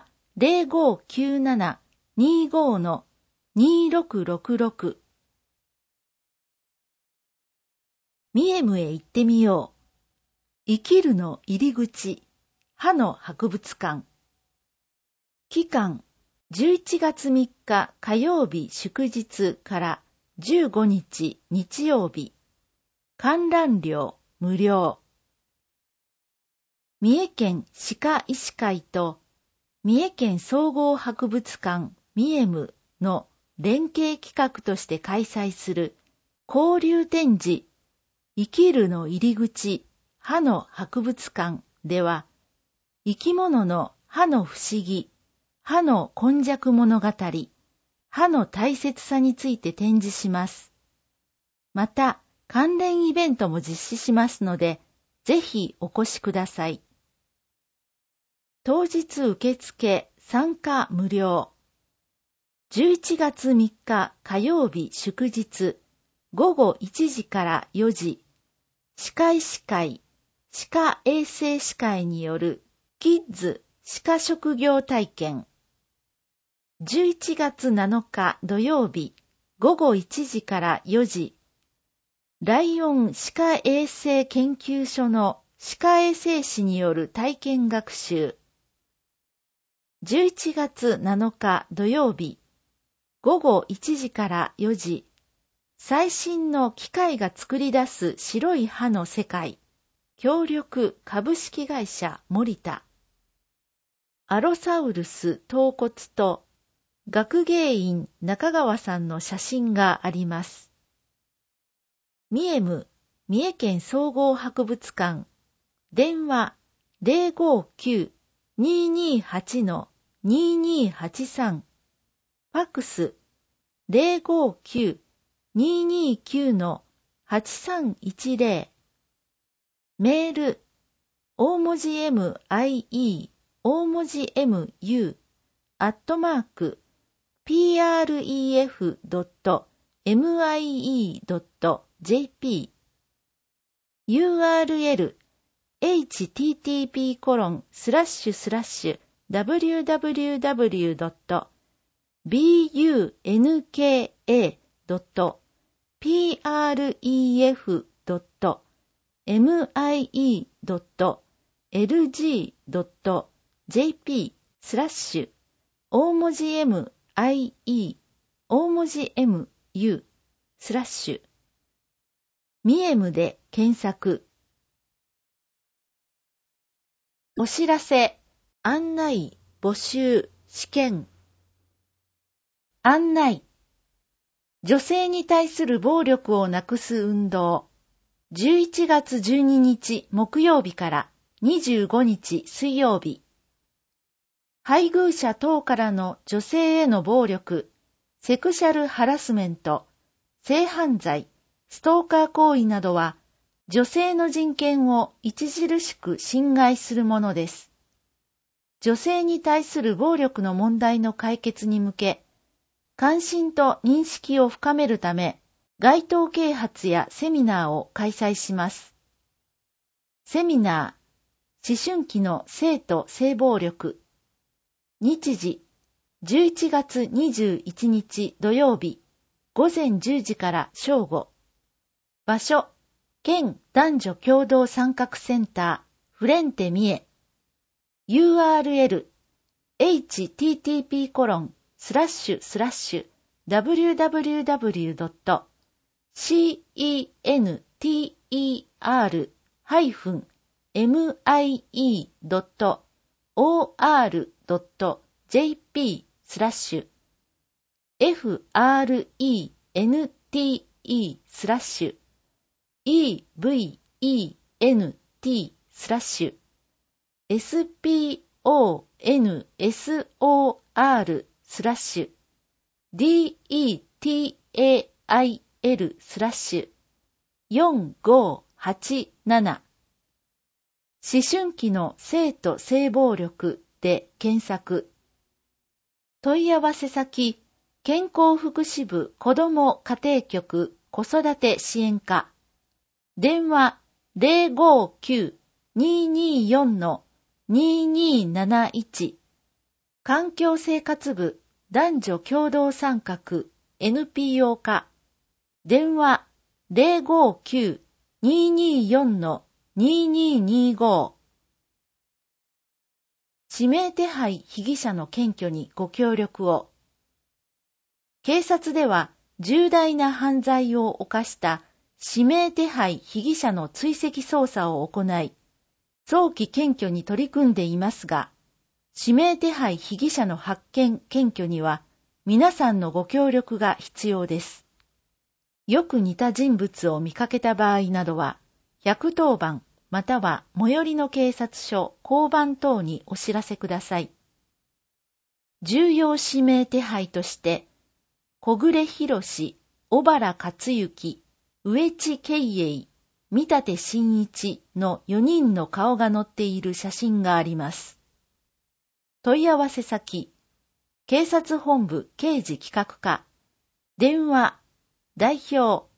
0597-25-2666。三重むへ行ってみよう。生きるの入り口、歯の博物館。期間、11月3日火曜日祝日から15日日曜日。観覧料無料。三重県歯科医師会と三重県総合博物館三重むの連携企画として開催する交流展示生きるの入り口歯の博物館では、生き物の歯の不思議、歯の根弱物語、歯の大切さについて展示します。また、関連イベントも実施しますので、ぜひお越しください。当日受付参加無料。11月3日火曜日祝日、午後1時から4時、歯科医師会、歯科衛生士会によるキッズ歯科職業体験。11月7日土曜日、午後1時から4時、ライオン歯科衛生研究所の歯科衛生士による体験学習。11月7日土曜日、午後1時から4時、最新の機械が作り出す白い歯の世界。協力株式会社森田。アロサウルス頭骨と学芸員中川さんの写真があります。三重む三重県総合博物館。電話 059-228-2283。ファックス 059-229-8310。メール、大文字MIE、 大文字 MU @pref.mie.jp URL http://www.bunker.pref.mie.lg.jp 大文字 MIE 大文字 MU ミエムで検索。お知らせ、案内、募集、試験。案内。女性に対する暴力をなくす運動。11月12日木曜日から25日水曜日。配偶者等からの女性への暴力、セクシャルハラスメント、性犯罪、ストーカー行為などは、女性の人権を著しく侵害するものです。女性に対する暴力の問題の解決に向け、関心と認識を深めるため、街頭啓発やセミナーを開催します。セミナー、思春期の性と性暴力。日時、11月21日土曜日、午前10時から正午。場所、県男女共同参画センター、フレンテミエ。URL、http://www.center-mie.or.jp event/detail/4587 思春期の性と性暴力で検索。問い合わせ先、健康福祉部子ども家庭局子育て支援課。電話 059-224-2271 環境生活部男女共同参画 NPO 課。電話 059-224-2225 指名手配被疑者の検挙にご協力を。警察では重大な犯罪を犯した指名手配被疑者の追跡捜査を行い、早期検挙に取り組んでいますが、指名手配被疑者の発見・検挙には皆さんのご協力が必要です。よく似た人物を見かけた場合などは、110番または最寄りの警察署、交番等にお知らせください。重要指名手配として、小暮博士、小原克之、上地慶英、見立真一の4人の顔が載っている写真があります。問い合わせ先、警察本部刑事企画課、電話、代表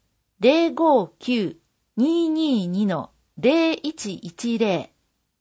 059-222-0110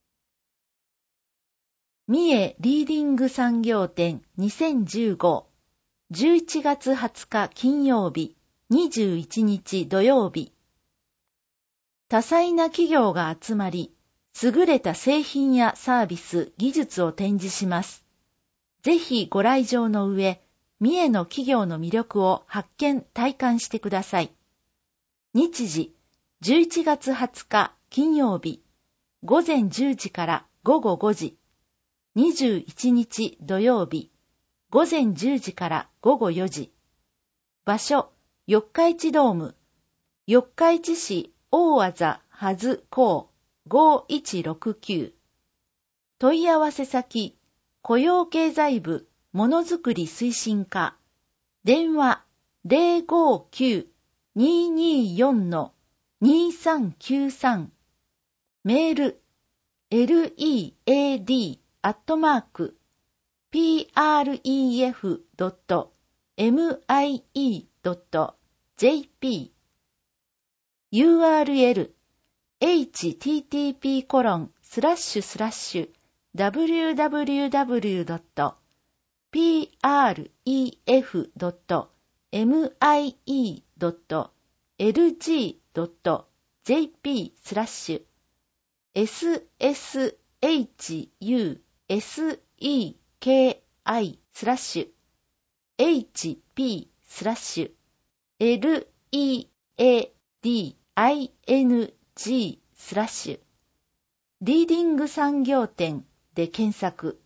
三重リーディング産業展2015 11月20日金曜日21日土曜日。多彩な企業が集まり、優れた製品やサービス、技術を展示します。ぜひご来場の上、三重の企業の魅力を発見・体感してください。日時、11月20日金曜日、午前10時から午後5時。21日土曜日、午前10時から午後4時。場所、四日市ドーム。四日市市大字はず港5169。問い合わせ先、雇用経済部ものづくり推進課。電話 059-224-2393。メール lead pref.mie.jp URL http://www.pref.mie.lg.jp //shusheki/leading/リーディング産業展で検索。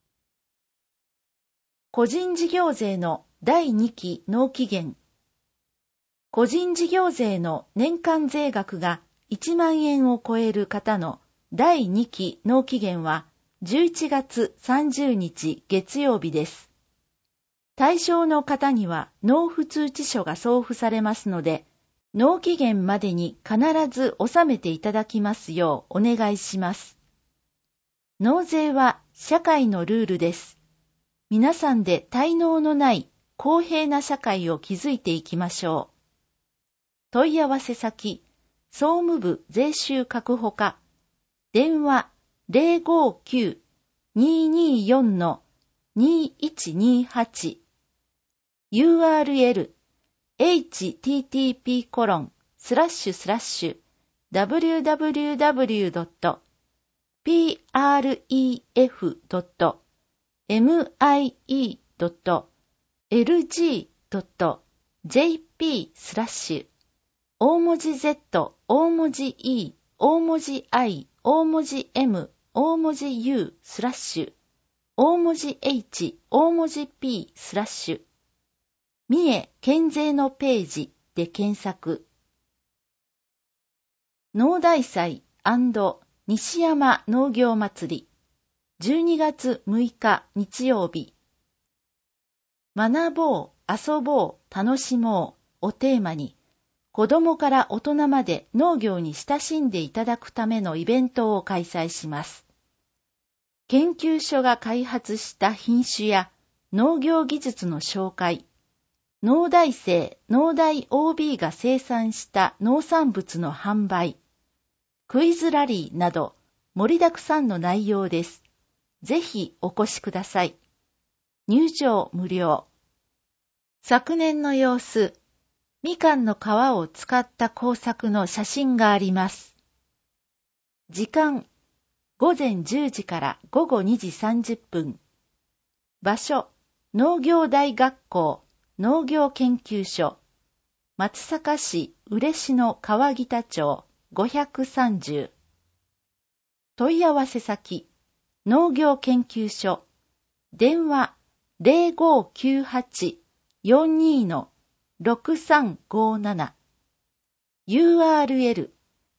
個人事業税の第2期納期限。個人事業税の年間税額が1万円を超える方の第2期納期限は11月30日月曜日です。対象の方には納付通知書が送付されますので、納期限までに必ず納めていただきますようお願いします。納税は社会のルールです。皆さんで滞納のない公平な社会を築いていきましょう。問い合わせ先、総務部税収確保課、電話 059-224-2128 URL http://www.pref.mie.lg.jp/ 大文字 Z、大文字 E、大文字 I、大文字 M、大文字 U/ 大文字 H、大文字 P/ 三重県税のページで検索。農大祭&西山農業祭り12月6日日曜日。学ぼう、遊ぼう、楽しもうをテーマに、子供から大人まで農業に親しんでいただくためのイベントを開催します。研究所が開発した品種や農業技術の紹介、農大生、農大 OB が生産した農産物の販売、クイズラリーなど盛りだくさんの内容です。ぜひお越しください。入場無料。昨年の様子、みかんの皮を使った工作の写真があります。時間、午前10時から午後2時30分。場所、農業大学校、農業研究所、松阪市嬉野川北町530。問い合わせ先、農業研究所、電話 0598-42-6357 URL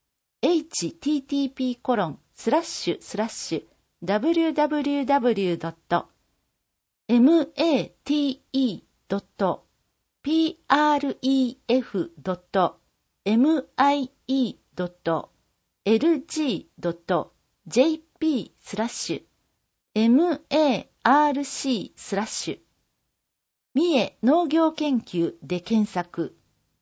http://www.mate.pref.mie.lg.jp/ marc/ 三重農業研究で検索。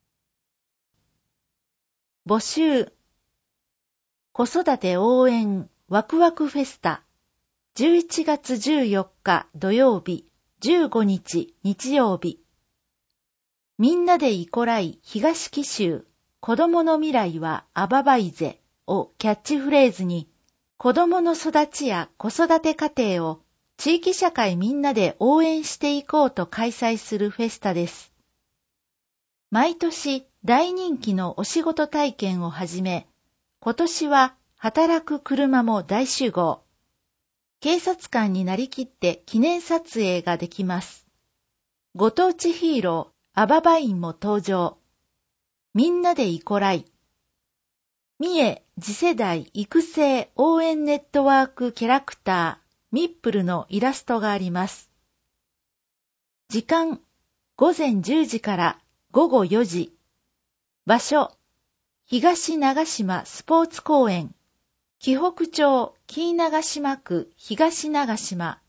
募集。子育て応援ワクワクフェスタ11月14日土曜日15日日曜日。みんなでイコライ東紀州子供の未来はアババイゼをキャッチフレーズに、子供の育ちや子育て過程を地域社会みんなで応援していこうと開催するフェスタです。毎年大人気のお仕事体験をはじめ、今年は働く車も大集合。警察官になりきって記念撮影ができます。ご当地ヒーロー、アババインも登場。みんなでイコライ。三重次世代育成応援ネットワークキャラクター、ミップルのイラストがあります。時間、午前10時から午後4時。場所、東長島スポーツ公園。 紀北町紀伊長島区東長島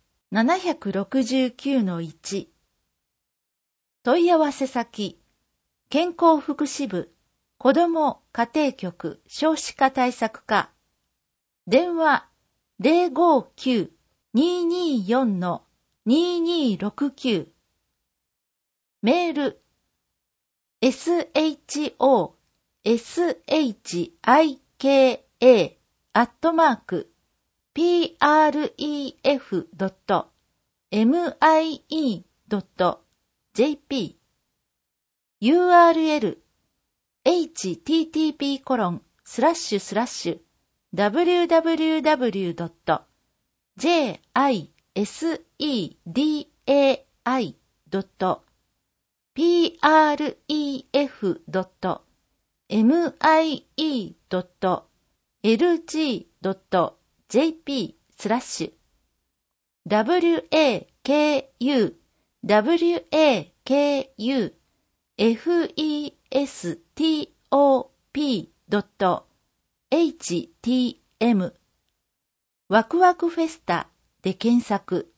769-1 問い合わせ先健康福祉部子ども家庭局少子化対策課電話 059-224-2269 メール shika@pref.mie.jp URL http://www.jisedi.pref.lg.jp wakufestop.htm ワクワクフェスタで検索。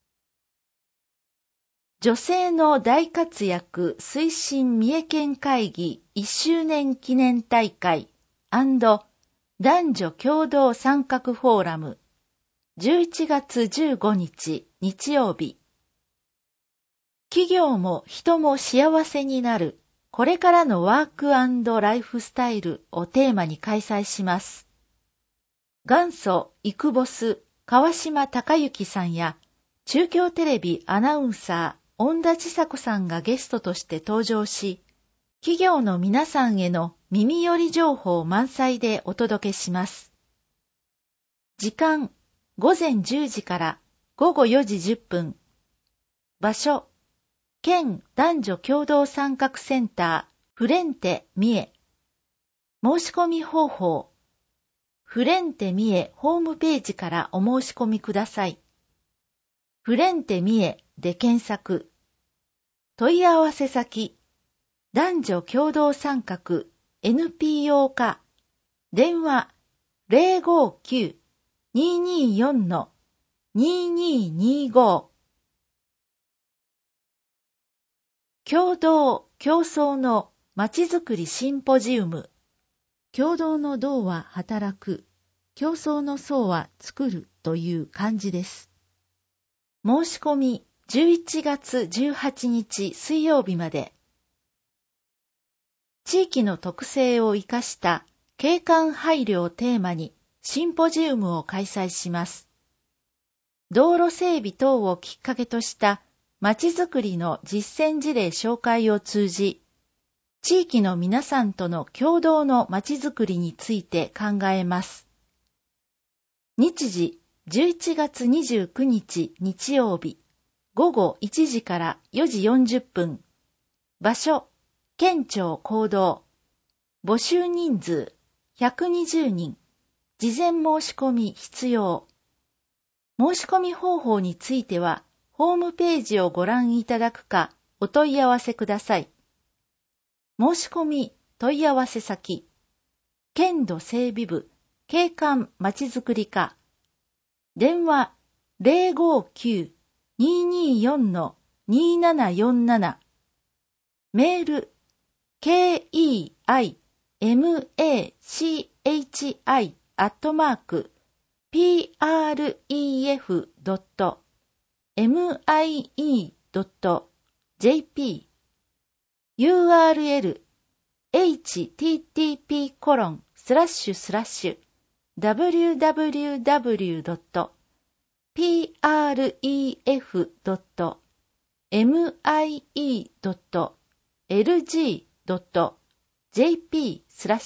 女性の大活躍推進三重県会議1周年記念大会&男女共同参画フォーラム11月15日日曜日。企業も人も幸せになるこれからのワーク&ライフスタイルをテーマに開催します。元祖イクボス川島隆之さんや中京テレビアナウンサー恩田千佐子さんがゲストとして登場し、企業の皆さんへの耳寄り情報満載でお届けします。時間、午前10時から午後4時10分。場所、県男女共同参画センター、フレンテ三重。申し込み方法、フレンテ三重ホームページからお申し込みください。フレンテ三重で検索。問い合わせ先、男女共同参画 NPO 課、電話 059-224-2225 共同共創のまちづくりシンポジウム。共同の同は働く、共創の創は作るという漢字です。申し込み11月18日水曜日まで。地域の特性を生かした景観配慮をテーマにシンポジウムを開催します。道路整備等をきっかけとしたまちづくりの実践事例紹介を通じ、地域の皆さんとの共同のまちづくりについて考えます。日時11月29日日曜日午後1時から4時40分。場所、県庁講堂。募集人数120人。事前申し込み必要。申し込み方法については、ホームページをご覧いただくか、お問い合わせください。申し込み問い合わせ先、県土整備部景観まちづくり課。電話 059-224-2747 メール keimchi@pref.mie.jp URL http://www.pref.mie.lg.jp/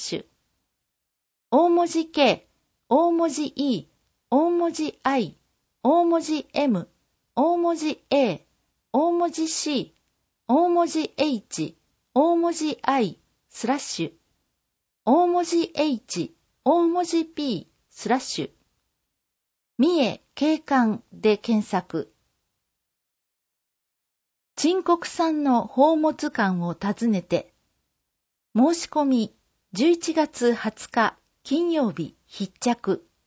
大文字 K、大文字 E、大文字 I、大文字 M、大文字 A、大文字 C、大文字 H、大文字 I、スラッシュ、大文字 H、大文字 P、スラッシュ、三重景観で検索。陳国産の宝物館を訪ねて、申し込み11月20日金曜日必着。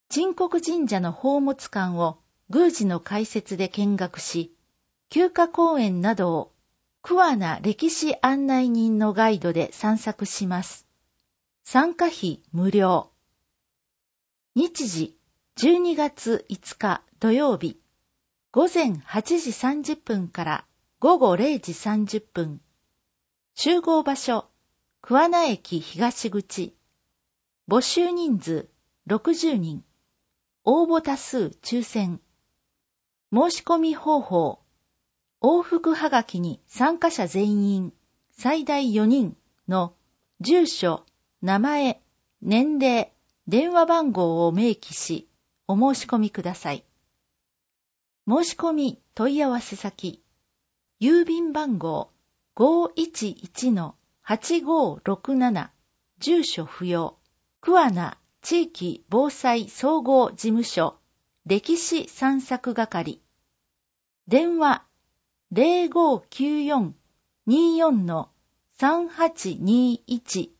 鎮国神社の宝物館を宮司の解説で見学し、休暇公園などを桑名歴史案内人のガイドで散策します。参加費無料。日時12月5日土曜日、午前8時30分から午後0時30分。集合場所、桑名駅東口。募集人数60人。応募多数抽選。申し込み方法。往復はがきに参加者全員、最大4人の住所、名前、年齢、電話番号を明記し、お申し込みください。申し込み問い合わせ先。郵便番号 511-8567 住所不要。桑名地域防災総合事務所歴史散策係。電話 0594-24-3821。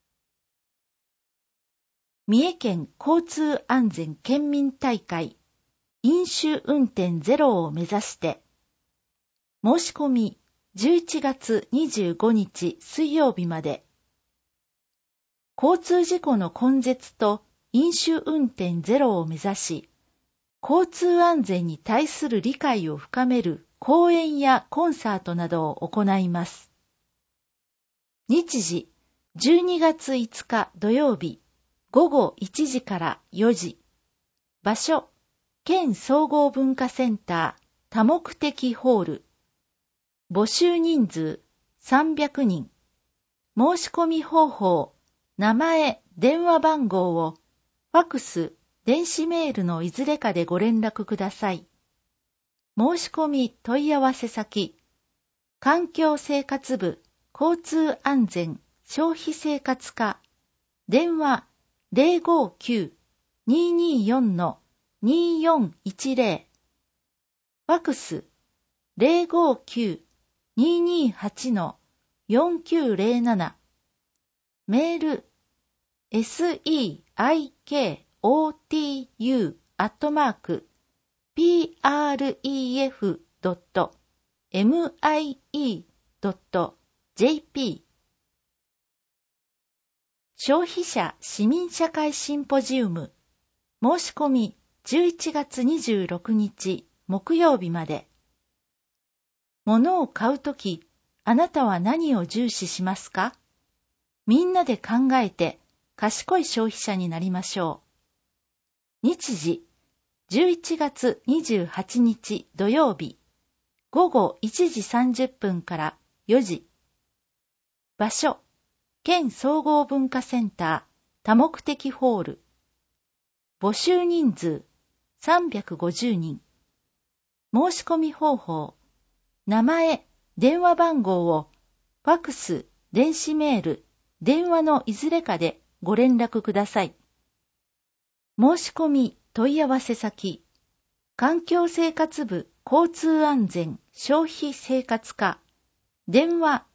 三重県交通安全県民大会飲酒運転ゼロを目指して。申し込み11月25日水曜日まで。交通事故の根絶と飲酒運転ゼロを目指し、交通安全に対する理解を深める講演やコンサートなどを行います。日時12月5日土曜日午後1時から4時。場所県総合文化センター多目的ホール。募集人数300人。申し込み方法、名前、電話番号をファクス、電子メールのいずれかでご連絡ください。申し込み問い合わせ先、環境生活部交通安全消費生活課、電話 059-224-2410、ファクス 059-228-4907、メール seikotu@pref.mie.jp。 消費者市民社会シンポジウム。申し込み11月26日木曜日まで。物を買うとき、あなたは何を重視しますか？みんなで考えて賢い消費者になりましょう。日時11月28日土曜日午後1時30分から4時。場所県総合文化センター多目的ホール。募集人数350人。申し込み方法、名前、電話番号をファクス、電子メール、電話のいずれかでご連絡ください。申し込み問い合わせ先、環境生活部交通安全消費生活課、電話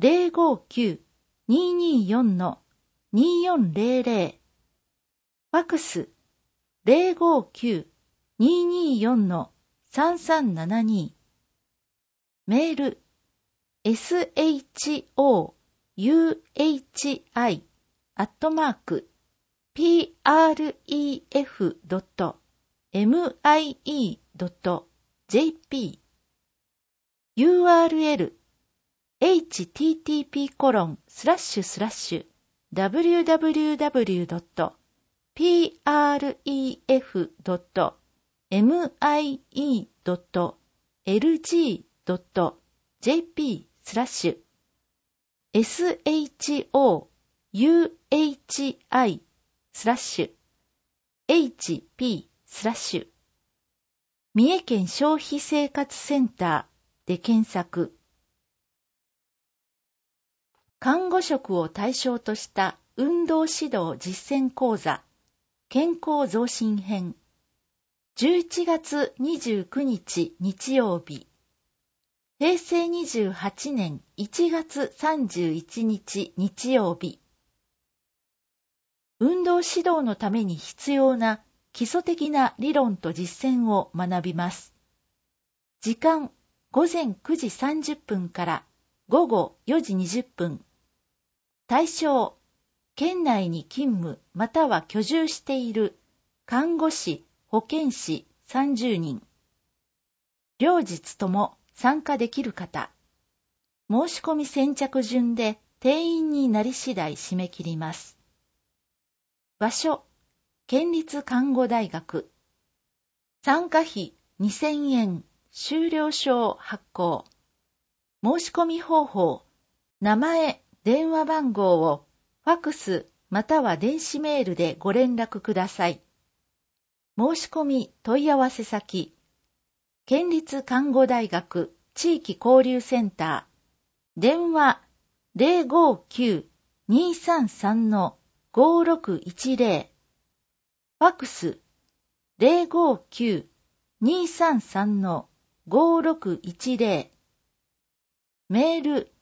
059-224-2400、ファクス 059-224-3372、メール shohui@pref.mie.jp。 URL http://www.pref.mie.lg.jp/SHOUHI/HP/PREF三重県消費生活センターで検索。看護職を対象とした運動指導実践講座健康増進編。11月29日日曜日。平成28年1月31日日曜日。運動指導のために必要な基礎的な理論と実践を学びます。時間、午前9時30分から午後4時20分。対象、県内に勤務または居住している看護師、保健師30人。両日とも参加できる方。申し込み先着順で定員になり次第締め切ります。場所、県立看護大学。参加費2000円、修了証発行。申し込み方法、名前、電話番号をファクスまたは電子メールでご連絡ください。申し込み問い合わせ先、県立看護大学地域交流センター、電話 059-233-5610、ファクス 059-233-5610、メール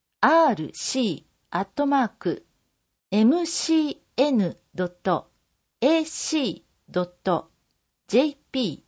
rc@mcn.ac.jp。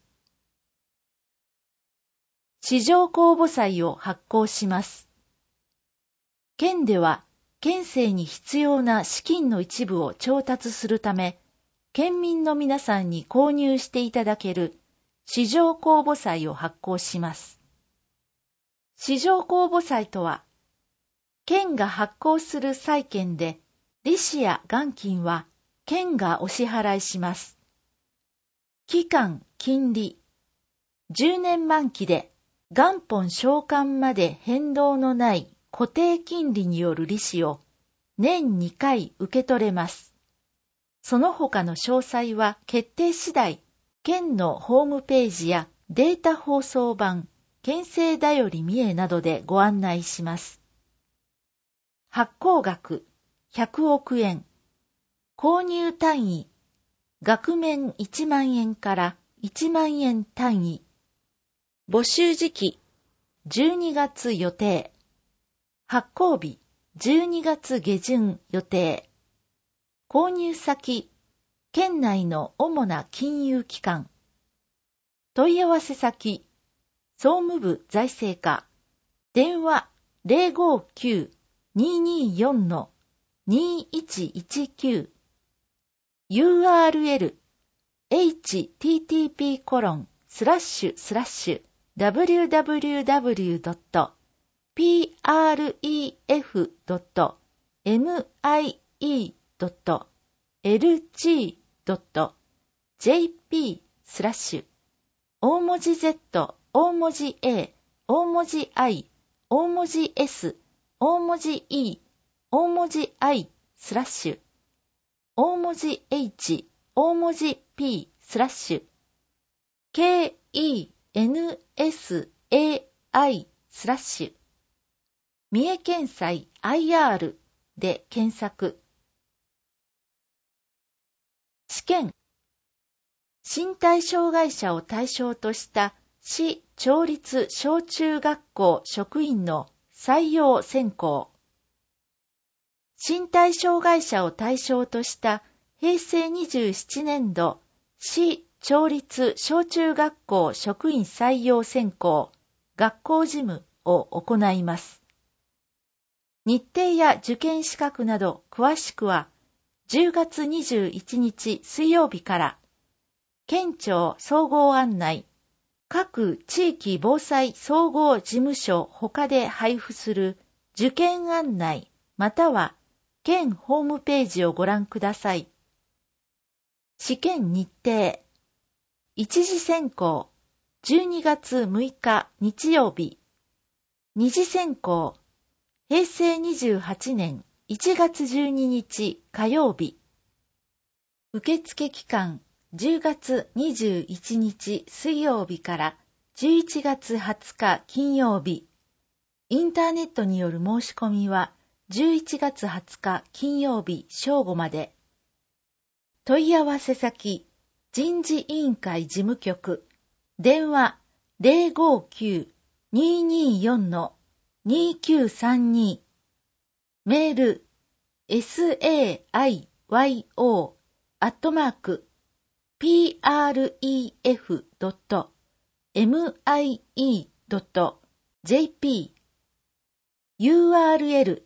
市場公募祭を発行します。県では県政に必要な資金の一部を調達するため、県民の皆さんに購入していただける市場公募祭を発行します。市場公募祭とは、県が発行する債券で、利子や元金は県がお支払いします。期間、金利、10年満期で元本償還まで変動のない固定金利による利子を年2回受け取れます。その他の詳細は決定次第、県のホームページやデータ放送版、県政だよりみえなどでご案内します。発行額100億円。購入単位、額面1万円から1万円単位。募集時期、12月予定。発行日、12月下旬予定。購入先、県内の主な金融機関。問い合わせ先、総務部財政課。電話 059-224-2119。URL http://www.pref.me.lg.jp/ 大文字 Z、大文字 A、大文字 I、大文字 S、大文字 E、大文字 I、大文字 H、大文字 P、KENSAI、三重県祭 IR で検索。試験。身体障害者を対象とした市町立小中学校職員の採用選考。身体障害者を対象とした平成27年度市町立小中学校職員採用選考学校事務を行います。日程や受験資格など詳しくは10月21日水曜日から県庁総合案内、各地域防災総合事務所他で配布する受験案内または県ホームページをご覧ください。試験日程。一次選考、12月6日日曜日。二次選考、平成28年1月12日火曜日。受付期間、10月21日水曜日から11月20日金曜日。インターネットによる申し込みは11月20日金曜日正午まで。問い合わせ先、人事委員会事務局、電話 059-224-2932、メール sayo pref.mie.jp URL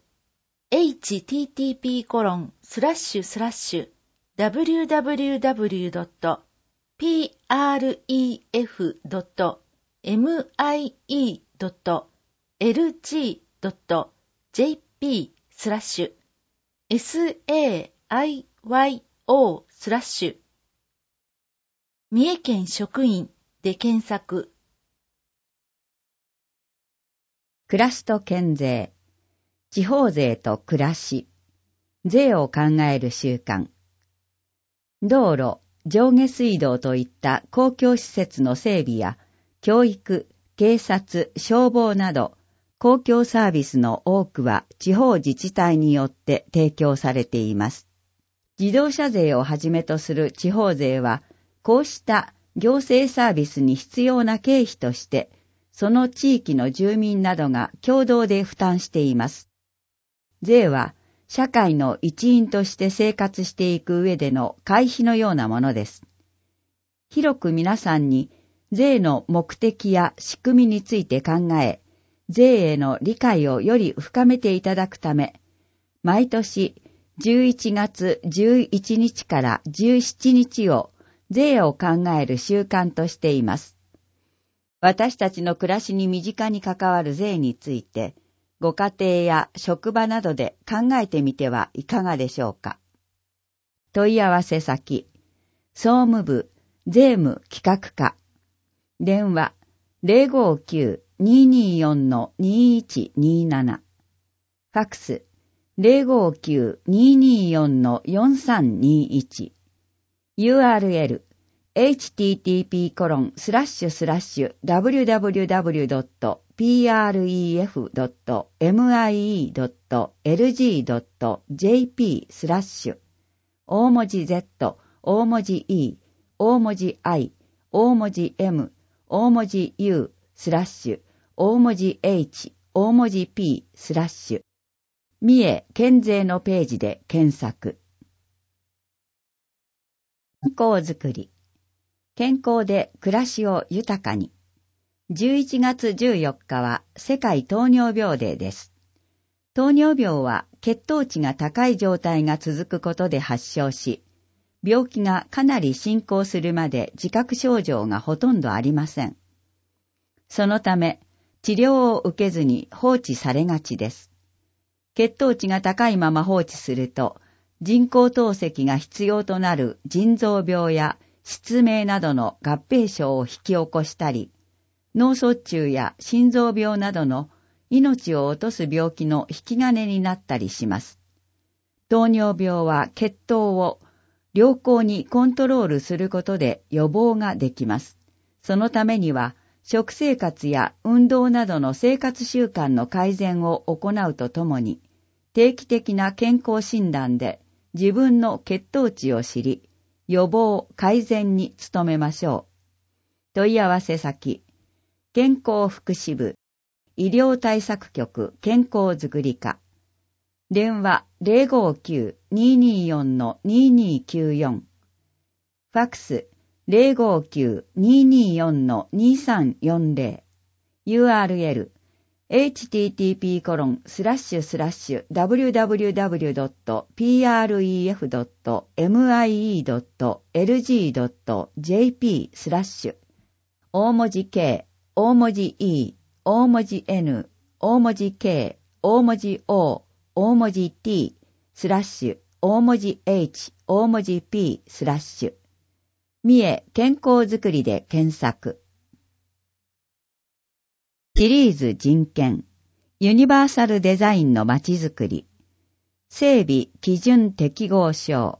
http://www.pref.mie.lg.jp/sayyo/三重県職員で検索。 暮らしと県税、地方税と暮らし、税を考える習慣。道路、上下水道といった公共施設の整備や、教育、警察、消防など、公共サービスの多くは地方自治体によって提供されています。自動車税をはじめとする地方税は、こうした行政サービスに必要な経費として、その地域の住民などが共同で負担しています。税は社会の一員として生活していく上での会費のようなものです。広く皆さんに税の目的や仕組みについて考え、税への理解をより深めていただくため、毎年11月11日から17日を税を考える習慣としています。私たちの暮らしに身近に関わる税について、ご家庭や職場などで考えてみてはいかがでしょうか。問い合わせ先、総務部税務企画課、電話 059-224-2127、ファクス 059-224-4321、URL http://www.pref.mie.lg.jp/ 大文字 Z、大文字 E、大文字 I、大文字 M、大文字 U、大文字 H、大文字 P/三重県税のページで検索。健康づくり。健康で暮らしを豊かに。11月14日は世界糖尿病デーです。糖尿病は血糖値が高い状態が続くことで発症し、病気がかなり進行するまで自覚症状がほとんどありません。そのため、治療を受けずに放置されがちです。血糖値が高いまま放置すると、人工透析が必要となる腎臓病や失明などの合併症を引き起こしたり、脳卒中や心臓病などの命を落とす病気の引き金になったりします。糖尿病は血糖を良好にコントロールすることで予防ができます。そのためには、食生活や運動などの生活習慣の改善を行うとともに、定期的な健康診断で自分の血糖値を知り、予防・改善に努めましょう。問い合わせ先、健康福祉部、医療対策局健康づくり課、電話 059-224-2294、ファクス 059-224-2340、URL http://www.pref.mie.lg.jp/ 大文字 K、大文字 E、大文字 N、大文字 K、大文字 O、大文字 T/大文字 H、大文字 P/三重健康づくりで検索。シリーズ人権、ユニバーサルデザインのまちづくり、整備基準適合証。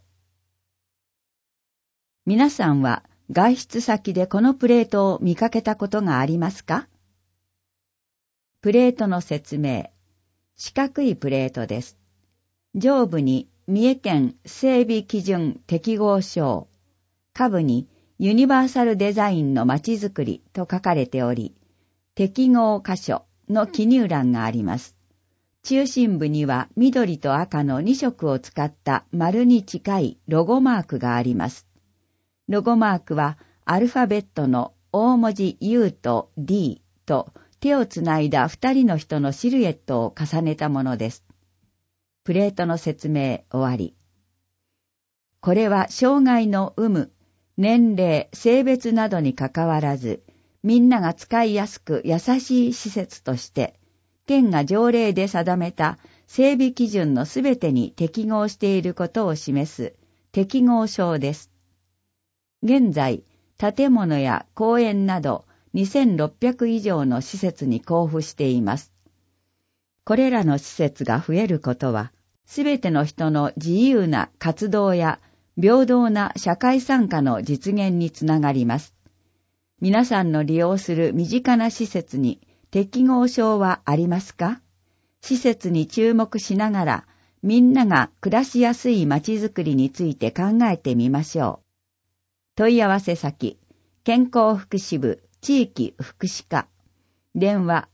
皆さんは外出先でこのプレートを見かけたことがありますか？プレートの説明。四角いプレートです。上部に三重県整備基準適合証、下部にユニバーサルデザインのまちづくりと書かれており、適合箇所の記入欄があります。中心部には緑と赤の2色を使った丸に近いロゴマークがあります。 ロゴマークはアルファベットの大文字 U と D と手をつないだ2人の人のシルエットを重ねたものです。プレートの説明終わり。これは障害の有無、年齢、性別などにかかわらず、みんなが使いやすく優しい施設として、県が条例で定めた整備基準のすべてに適合していることを示す適合証です。現在、建物や公園など2600以上の施設に交付しています。これらの施設が増えることは、すべての人の自由な活動や平等な社会参加の実現につながります。皆さんの利用する身近な施設に適合証はありますか？施設に注目しながら、みんなが暮らしやすいまちづくりについて考えてみましょう。問い合わせ先、健康福祉部地域福祉課。電話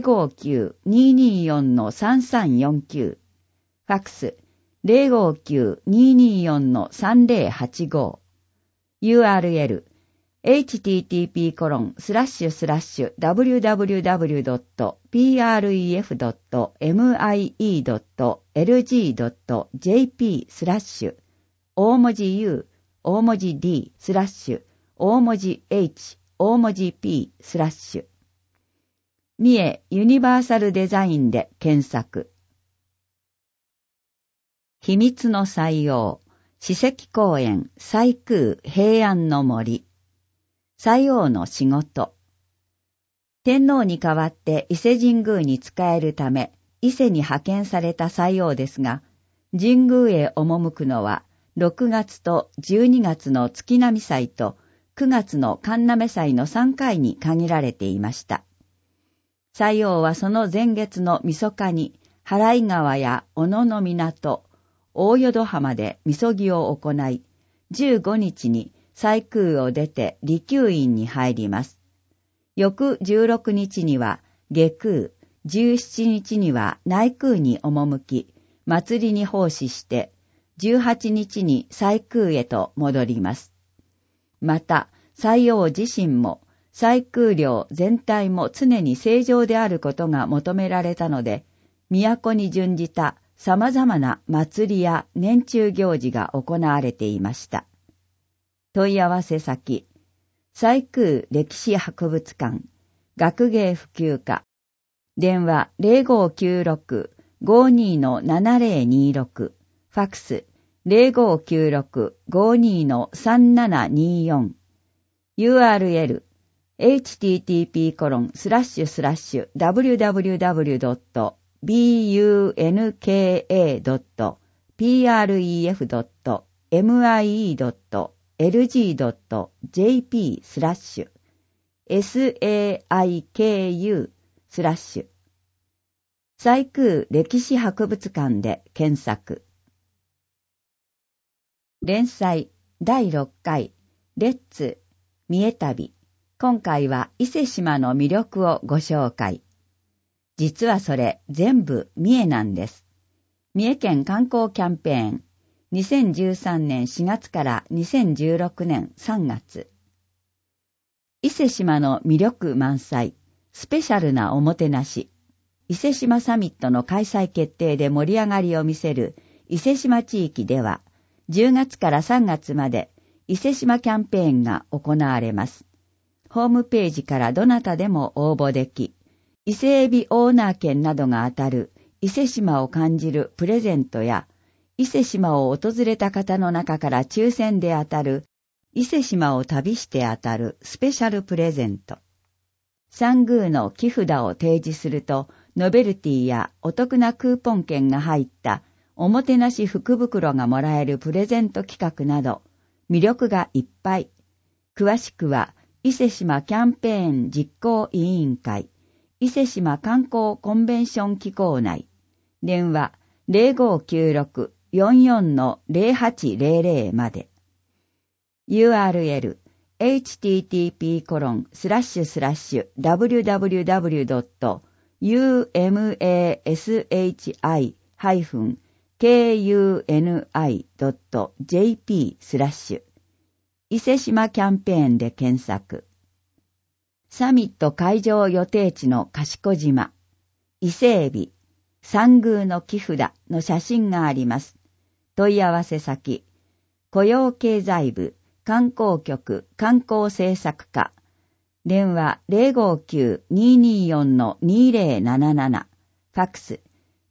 059-224-3349。ファックス059-224-3085。URL http://www.pref.mie.lg.jp/ 大文字 U、大文字 D/ 大文字 H、大文字 P/ 三重ユニバーサルデザインで検索。秘密の採用、史跡公園、西空平安の森。斎王の仕事。天皇に代わって伊勢神宮に仕えるため、伊勢に派遣された斎王ですが、神宮へ赴くのは、6月と12月の月並祭と9月の神嘗祭の3回に限られていました。斎王はその前月の晦日に、原井川や小野の港、大淀浜で禊ぎを行い、15日に西空を出て離宮院に入ります。翌16日には下空、17日には内空に赴き、祭りに奉仕して、18日に西空へと戻ります。また、斎王自身も、西空領全体も常に正常であることが求められたので、都に準じた様々な祭りや年中行事が行われていました。問い合わせ先、西空歴史博物館、学芸普及課、電話0596-52-7026、ファックス0596-52-3724、URL http://www.bunker.pref.mie.lg.jp/ SAIKU/ 西空歴史博物館で検索。連載第6回レッツ三重旅。今回は伊勢志摩の魅力をご紹介。実はそれ全部三重なんです。三重県観光キャンペーン2013年4月から2016年3月。伊勢志摩の魅力満載、スペシャルなおもてなし。伊勢志摩サミットの開催決定で盛り上がりを見せる伊勢志摩地域では、10月から3月まで伊勢志摩キャンペーンが行われます。ホームページからどなたでも応募でき、伊勢エビオーナー券などが当たる伊勢志摩を感じるプレゼントや、伊勢志摩を訪れた方の中から抽選で当たる伊勢志摩を旅して当たるスペシャルプレゼント。三宮の木札を提示すると、ノベルティやお得なクーポン券が入ったおもてなし福袋がもらえるプレゼント企画など、魅力がいっぱい。詳しくは、伊勢志摩キャンペーン実行委員会、伊勢志摩観光コンベンション機構内、電話0596-44-0800まで。URL http://www.umashi-kuni.jp/ 伊勢志摩キャンペーンで検索。サミット会場予定地の賢島、伊勢海老、三宮の木札の写真があります。問い合わせ先、雇用経済部、観光局、観光政策課、電話 059-224-2077、ファックス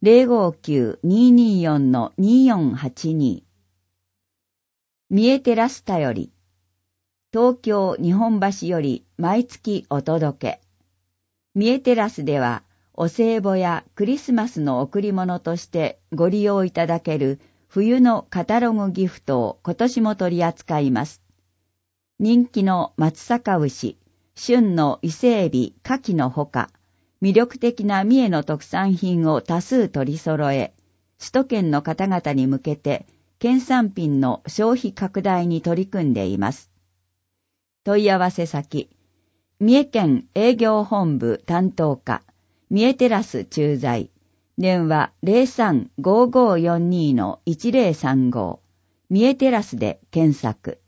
059-224-2482。三重テラス便り、東京日本橋より毎月お届け。三重テラスでは、お歳暮やクリスマスの贈り物としてご利用いただける冬のカタログギフトを今年も取り扱います。人気の松阪牛、旬の伊勢エビ、牡蠣のほか、魅力的な三重の特産品を多数取り揃え、首都圏の方々に向けて、県産品の消費拡大に取り組んでいます。問い合わせ先、三重県営業本部担当課、三重テラス駐在、電話 03-5542-1035、三重テラスで検索。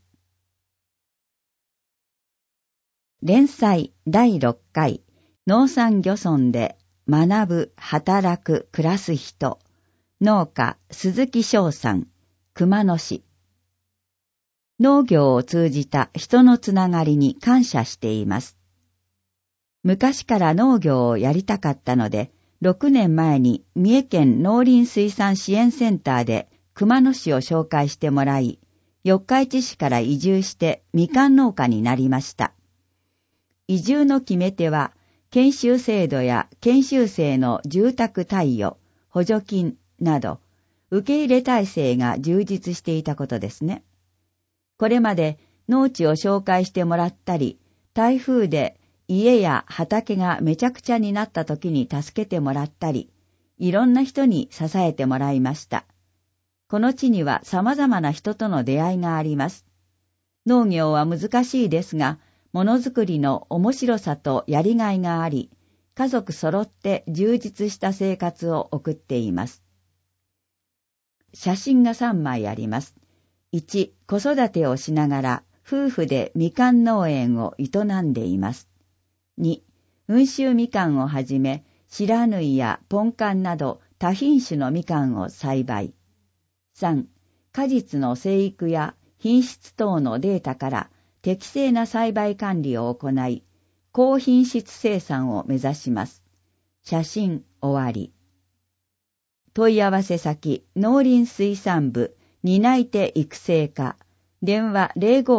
連載第6回、農産漁村で学ぶ、働く、暮らす人、農家鈴木翔さん、熊野市。農業を通じた人のつながりに感謝しています。昔から農業をやりたかったので、6年前に三重県農林水産支援センターで熊野市を紹介してもらい、四日市市から移住してみかん農家になりました。移住の決め手は、研修制度や研修生の住宅貸与、補助金など、受け入れ体制が充実していたことですね。これまで農地を紹介してもらったり、台風で家や畑がめちゃくちゃになった時に助けてもらったり、いろんな人に支えてもらいました。この地には様々な人との出会いがあります。農業は難しいですが、ものづくりの面白さとやりがいがあり、家族揃って充実した生活を送っています。写真が3枚あります。1、子育てをしながら夫婦でみかん農園を営んでいます。2、温州みかんをはじめ、白縫やポンカンなど多品種のみかんを栽培。3、果実の生育や品質等のデータから適正な栽培管理を行い、高品質生産を目指します。写真終わり。問い合わせ先、農林水産部、担い手育成課、電話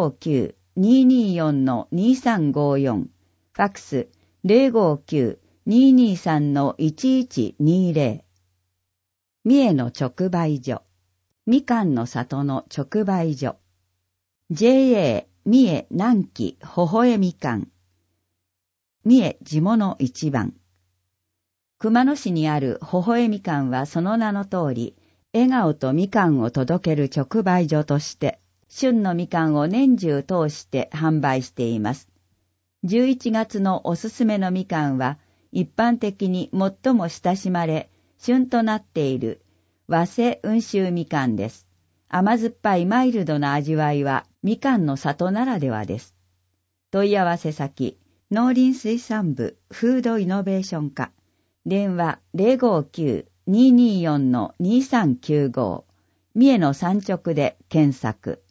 059-224-2354、ファックス 059-223-1120。三重の直売所、みかんの里の直売所、JA 三重南紀微笑みかん、三重地物一番。熊野市にある微笑みかんはその名の通り、笑顔とみかんを届ける直売所として、旬のみかんを年中通して販売しています。11月のおすすめのみかんは、一般的に最も親しまれ、旬となっている早生温州みかんです。甘酸っぱいマイルドな味わいは、みかんの里ならではです。問い合わせ先、農林水産部フードイノベーション課、電話 059-224-2395、三重の産直で検索。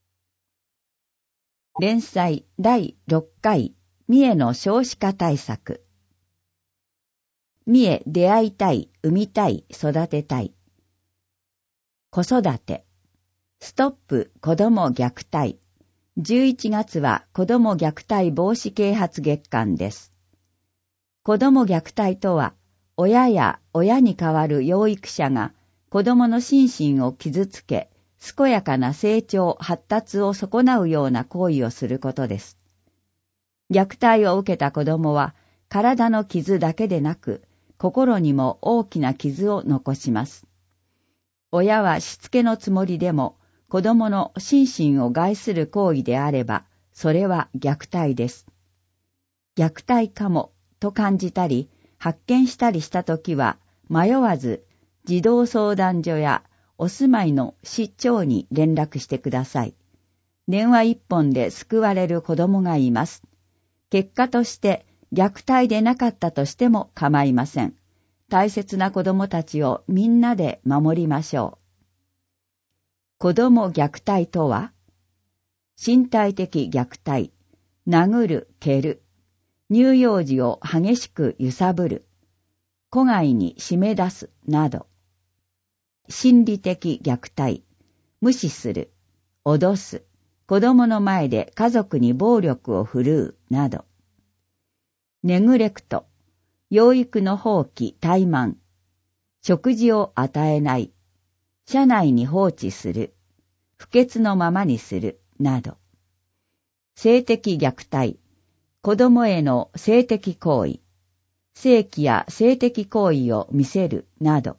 連載第6回、三重の少子化対策。三重出会いたい、産みたい、育てたい。子育て。ストップ子ども虐待。11月は子ども虐待防止啓発月間です。子ども虐待とは、親や親に代わる養育者が子どもの心身を傷つけ、健やかな成長、発達を損なうような行為をすることです。虐待を受けた子どもは、体の傷だけでなく、心にも大きな傷を残します。親はしつけのつもりでも、子どもの心身を害する行為であれば、それは虐待です。虐待かもと感じたり、発見したりしたときは、迷わず児童相談所やお住まいの市長に連絡してください。 電話一本で救われる子供がいます。結果として虐待でなかったとしても構いません。大切な子供たちをみんなで守りましょう。子供虐待とは、身体的虐待、殴る、蹴る、乳幼児を激しく揺さぶる、戸外に締め出すなど。心理的虐待、無視する、脅す、子供の前で家族に暴力を振るうなど。ネグレクト、養育の放棄、怠慢、食事を与えない、車内に放置する、不潔のままにするなど。性的虐待、子供への性的行為、性器や性的行為を見せるなど。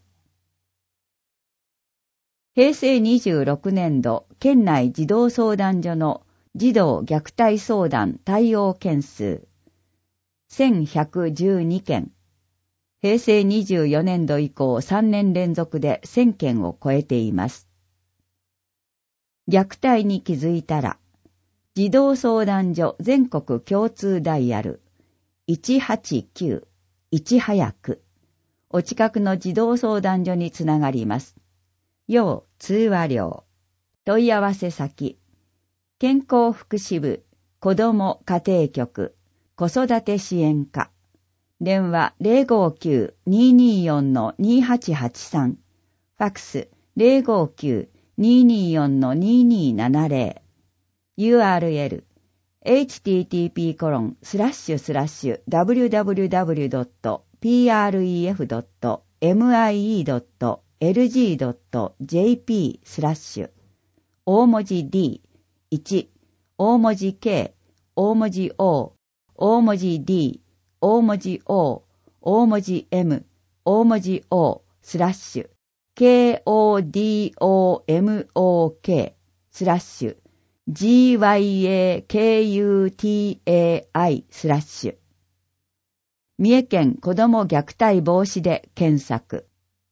平成26年度県内児童相談所の児童虐待相談対応件数1112件。平成24年度以降3年連続で1000件を超えています。虐待に気づいたら、児童相談所全国共通ダイヤル189いち早くお近くの児童相談所につながります。要通話料。問い合わせ先。健康福祉部子ども家庭局子育て支援課。電話 059-224-2883。ファクス 059-224-2270。URL http://www.pref.mie.lg.jp/ 大文字 D1 大文字 K 大文字 O 大文字 D 大文字 O 大文字 M 大文字 O/ KODOMOK/ GYAKUTAI/ 三重県子ども虐待防止で検索。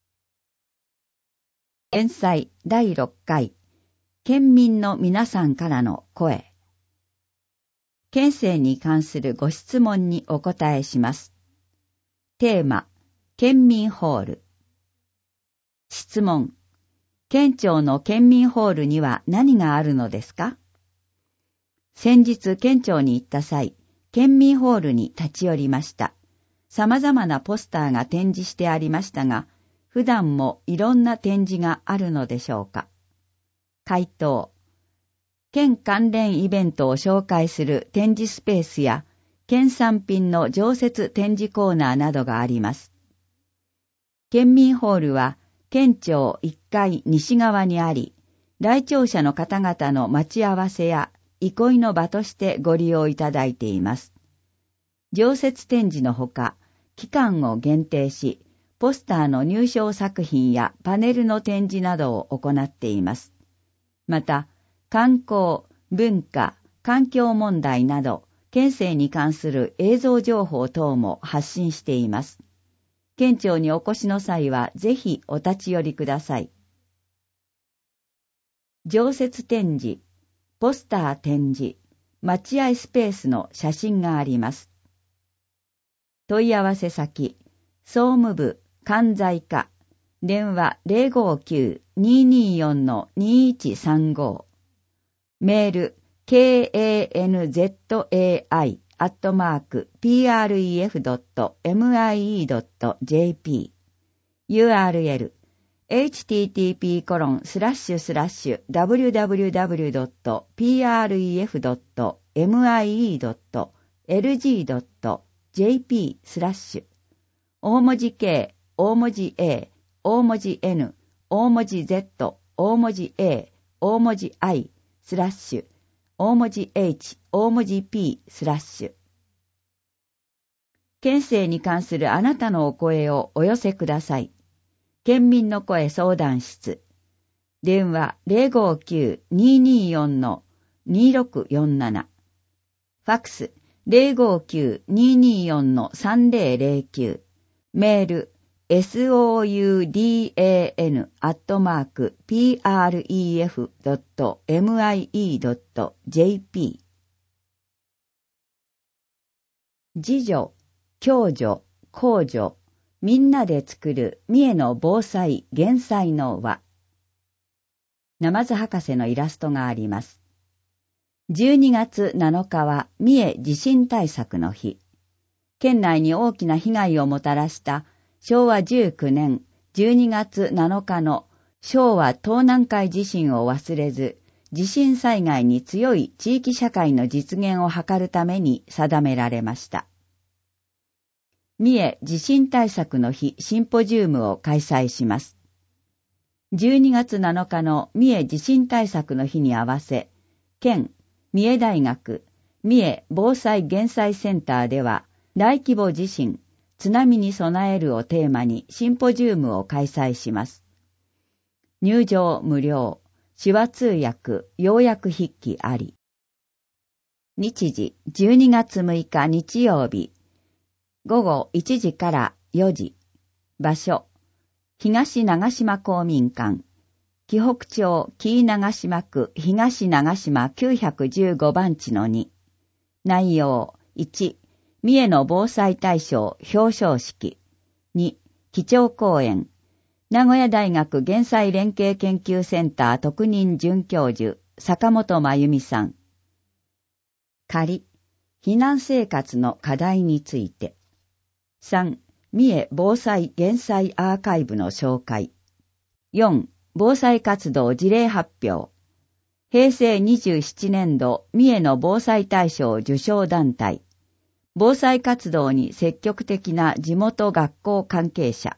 連載第6回県民の皆さんからの声。県政に関するご質問にお答えします。テーマ、県民ホール。質問、県庁の県民ホールには何があるのですか？先日県庁に行った際、県民ホールに立ち寄りました。様々なポスターが展示してありましたが、普段もいろんな展示があるのでしょうか？回答、県関連イベントを紹介する展示スペースや、県産品の常設展示コーナーなどがあります。県民ホールは、県庁1階西側にあり、来庁者の方々の待ち合わせや憩いの場としてご利用いただいています。常設展示のほか、期間を限定し、ポスターの入賞作品やパネルの展示などを行っています。また、観光、文化、環境問題など、県政に関する映像情報等も発信しています。県庁にお越しの際は、ぜひお立ち寄りください。常設展示、ポスター展示、待合スペースの写真があります。問い合わせ先、総務部、関西課、電話 059-224-2135。メール kanzai@pref.mie.jp URL http://www.pref.mie.lg.jp/ 大文字 K、大文字 A、大文字 N、大文字 Z、大文字 A、大文字 I/大文字 H、大文字 P/県政に関するあなたのお声をお寄せください。県民の声相談室。電話 059-224-2647。ファクス 059-224-3009。メール soudan@pref.mie.jp。 自助、共助、公助、みんなで作る三重の防災・減災の輪。ナマズ博士のイラストがあります。12月7日は三重地震対策の日。県内に大きな被害をもたらした昭和19年12月7日の昭和東南海地震を忘れず、地震災害に強い地域社会の実現を図るために定められました。三重地震対策の日シンポジウムを開催します。12月7日の三重地震対策の日に合わせ、県、三重大学、三重防災減災センターでは、大規模地震、津波に備えるをテーマにシンポジウムを開催します。入場無料、手話通訳、要約筆記あり。日時12月6日日曜日、午後1時から4時。場所、東長島公民館、紀北町紀伊長島区東長島915番地の2。内容、1、三重の防災大賞表彰式。2、基調講演。名古屋大学減災連携研究センター特任准教授、坂本真由美さん。仮、避難生活の課題について。3、三重防災減災アーカイブの紹介。4、防災活動事例発表。平成27年度三重の防災大賞受賞団体。防災活動に積極的な地元学校関係者。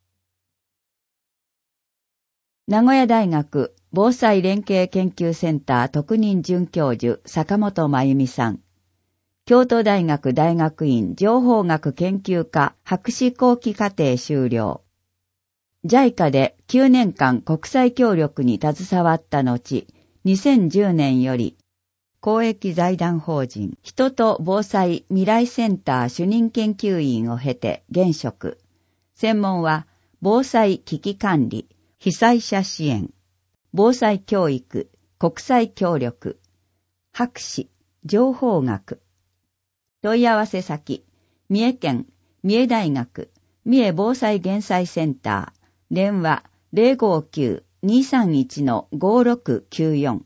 名古屋大学防災連携研究センター特任准教授坂本真由美さん。京都大学大学院情報学研究科博士後期課程修了。JICA で9年間国際協力に携わった後、2010年より公益財団法人人と防災未来センター主任研究員を経て現職。専門は防災危機管理、被災者支援、防災教育、国際協力、博士、情報学。問い合わせ先、三重県、三重大学、三重防災減災センター、電話 059-231-5694。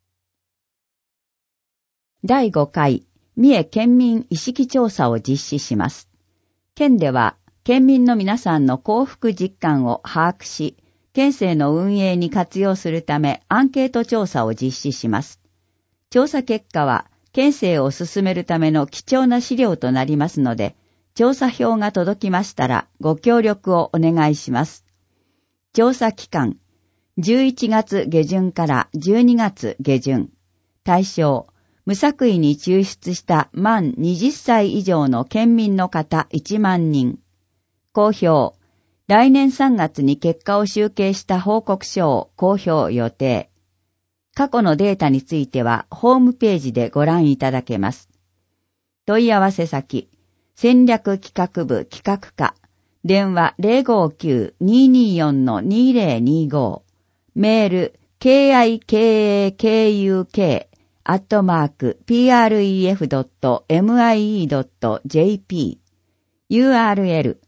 第5回、三重県民意識調査を実施します。県では、県民の皆さんの幸福実感を把握し、県政の運営に活用するためアンケート調査を実施します。調査結果は、県政を進めるための貴重な資料となりますので、調査票が届きましたらご協力をお願いします。調査期間、11月下旬から12月下旬。対象、無作為に抽出した満20歳以上の県民の方1万人。公表、来年3月に結果を集計した報告書を公表予定。過去のデータについてはホームページでご覧いただけます。問い合わせ先、戦略企画部企画課、電話 059-224-2025、メール kikakuk@pref.mie.jp、URL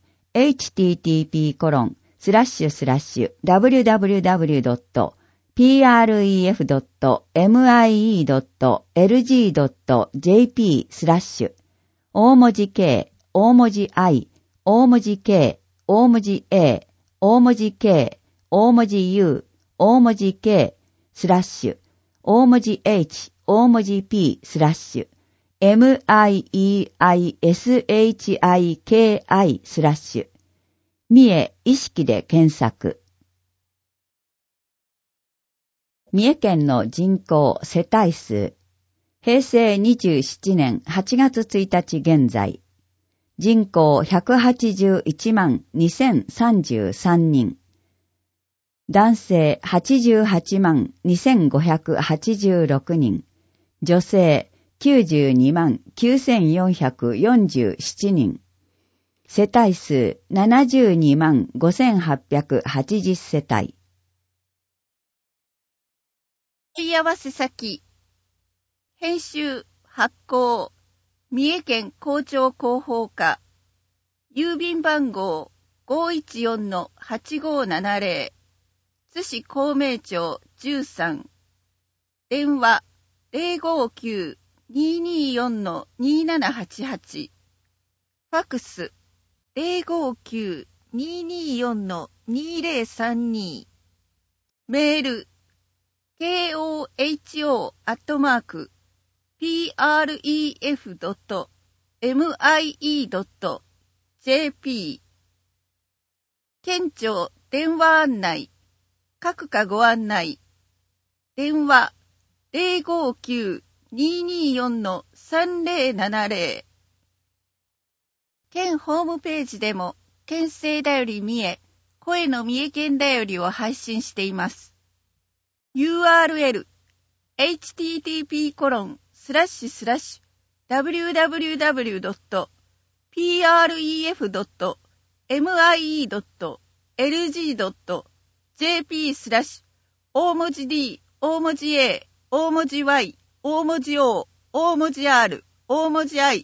http://www.pref.mie.lg.jp/ 大文字 K、大文字 I、大文字 K、大文字 A、大文字 K、大文字 U、大文字 K、大文字 H、大文字 P、MIEISHIKI/ 三重意識で検索。三重県の人口世帯数、平成27年8月1日現在、人口181万2033人、男性88万2586人、女性92万9447人、 世帯数72万5880世帯。 問い合わせ先。編集、発行、三重県校長広報課。郵便番号 514-8570。津市孔明町13。電話 059-224-2788。ファクス 059-224-2032。メール koho@pref.mie.jp。 県庁電話案内、各課ご案内。電話 059-224-3070。県ホームページでも、県政だより三重、声の三重県だよりを配信しています。URL http://www.pref.mie.lg.jp/ 大文字D、大文字 A、大文字 Y、大文字 O、大文字 R、大文字 I/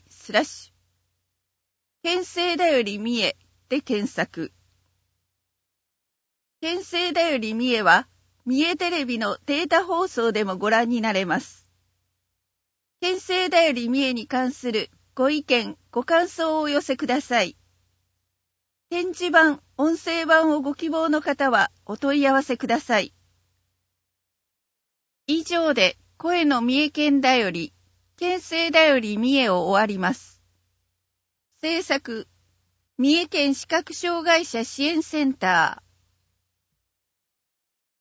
県政だより三重で検索。県政だより三重は、三重テレビのデータ放送でもご覧になれます。県政だより三重に関するご意見、ご感想をお寄せください。展示版、音声版をご希望の方はお問い合わせください。以上で声の三重県だより、県政だより三重を終わります。制作、三重県視覚障害者支援センター。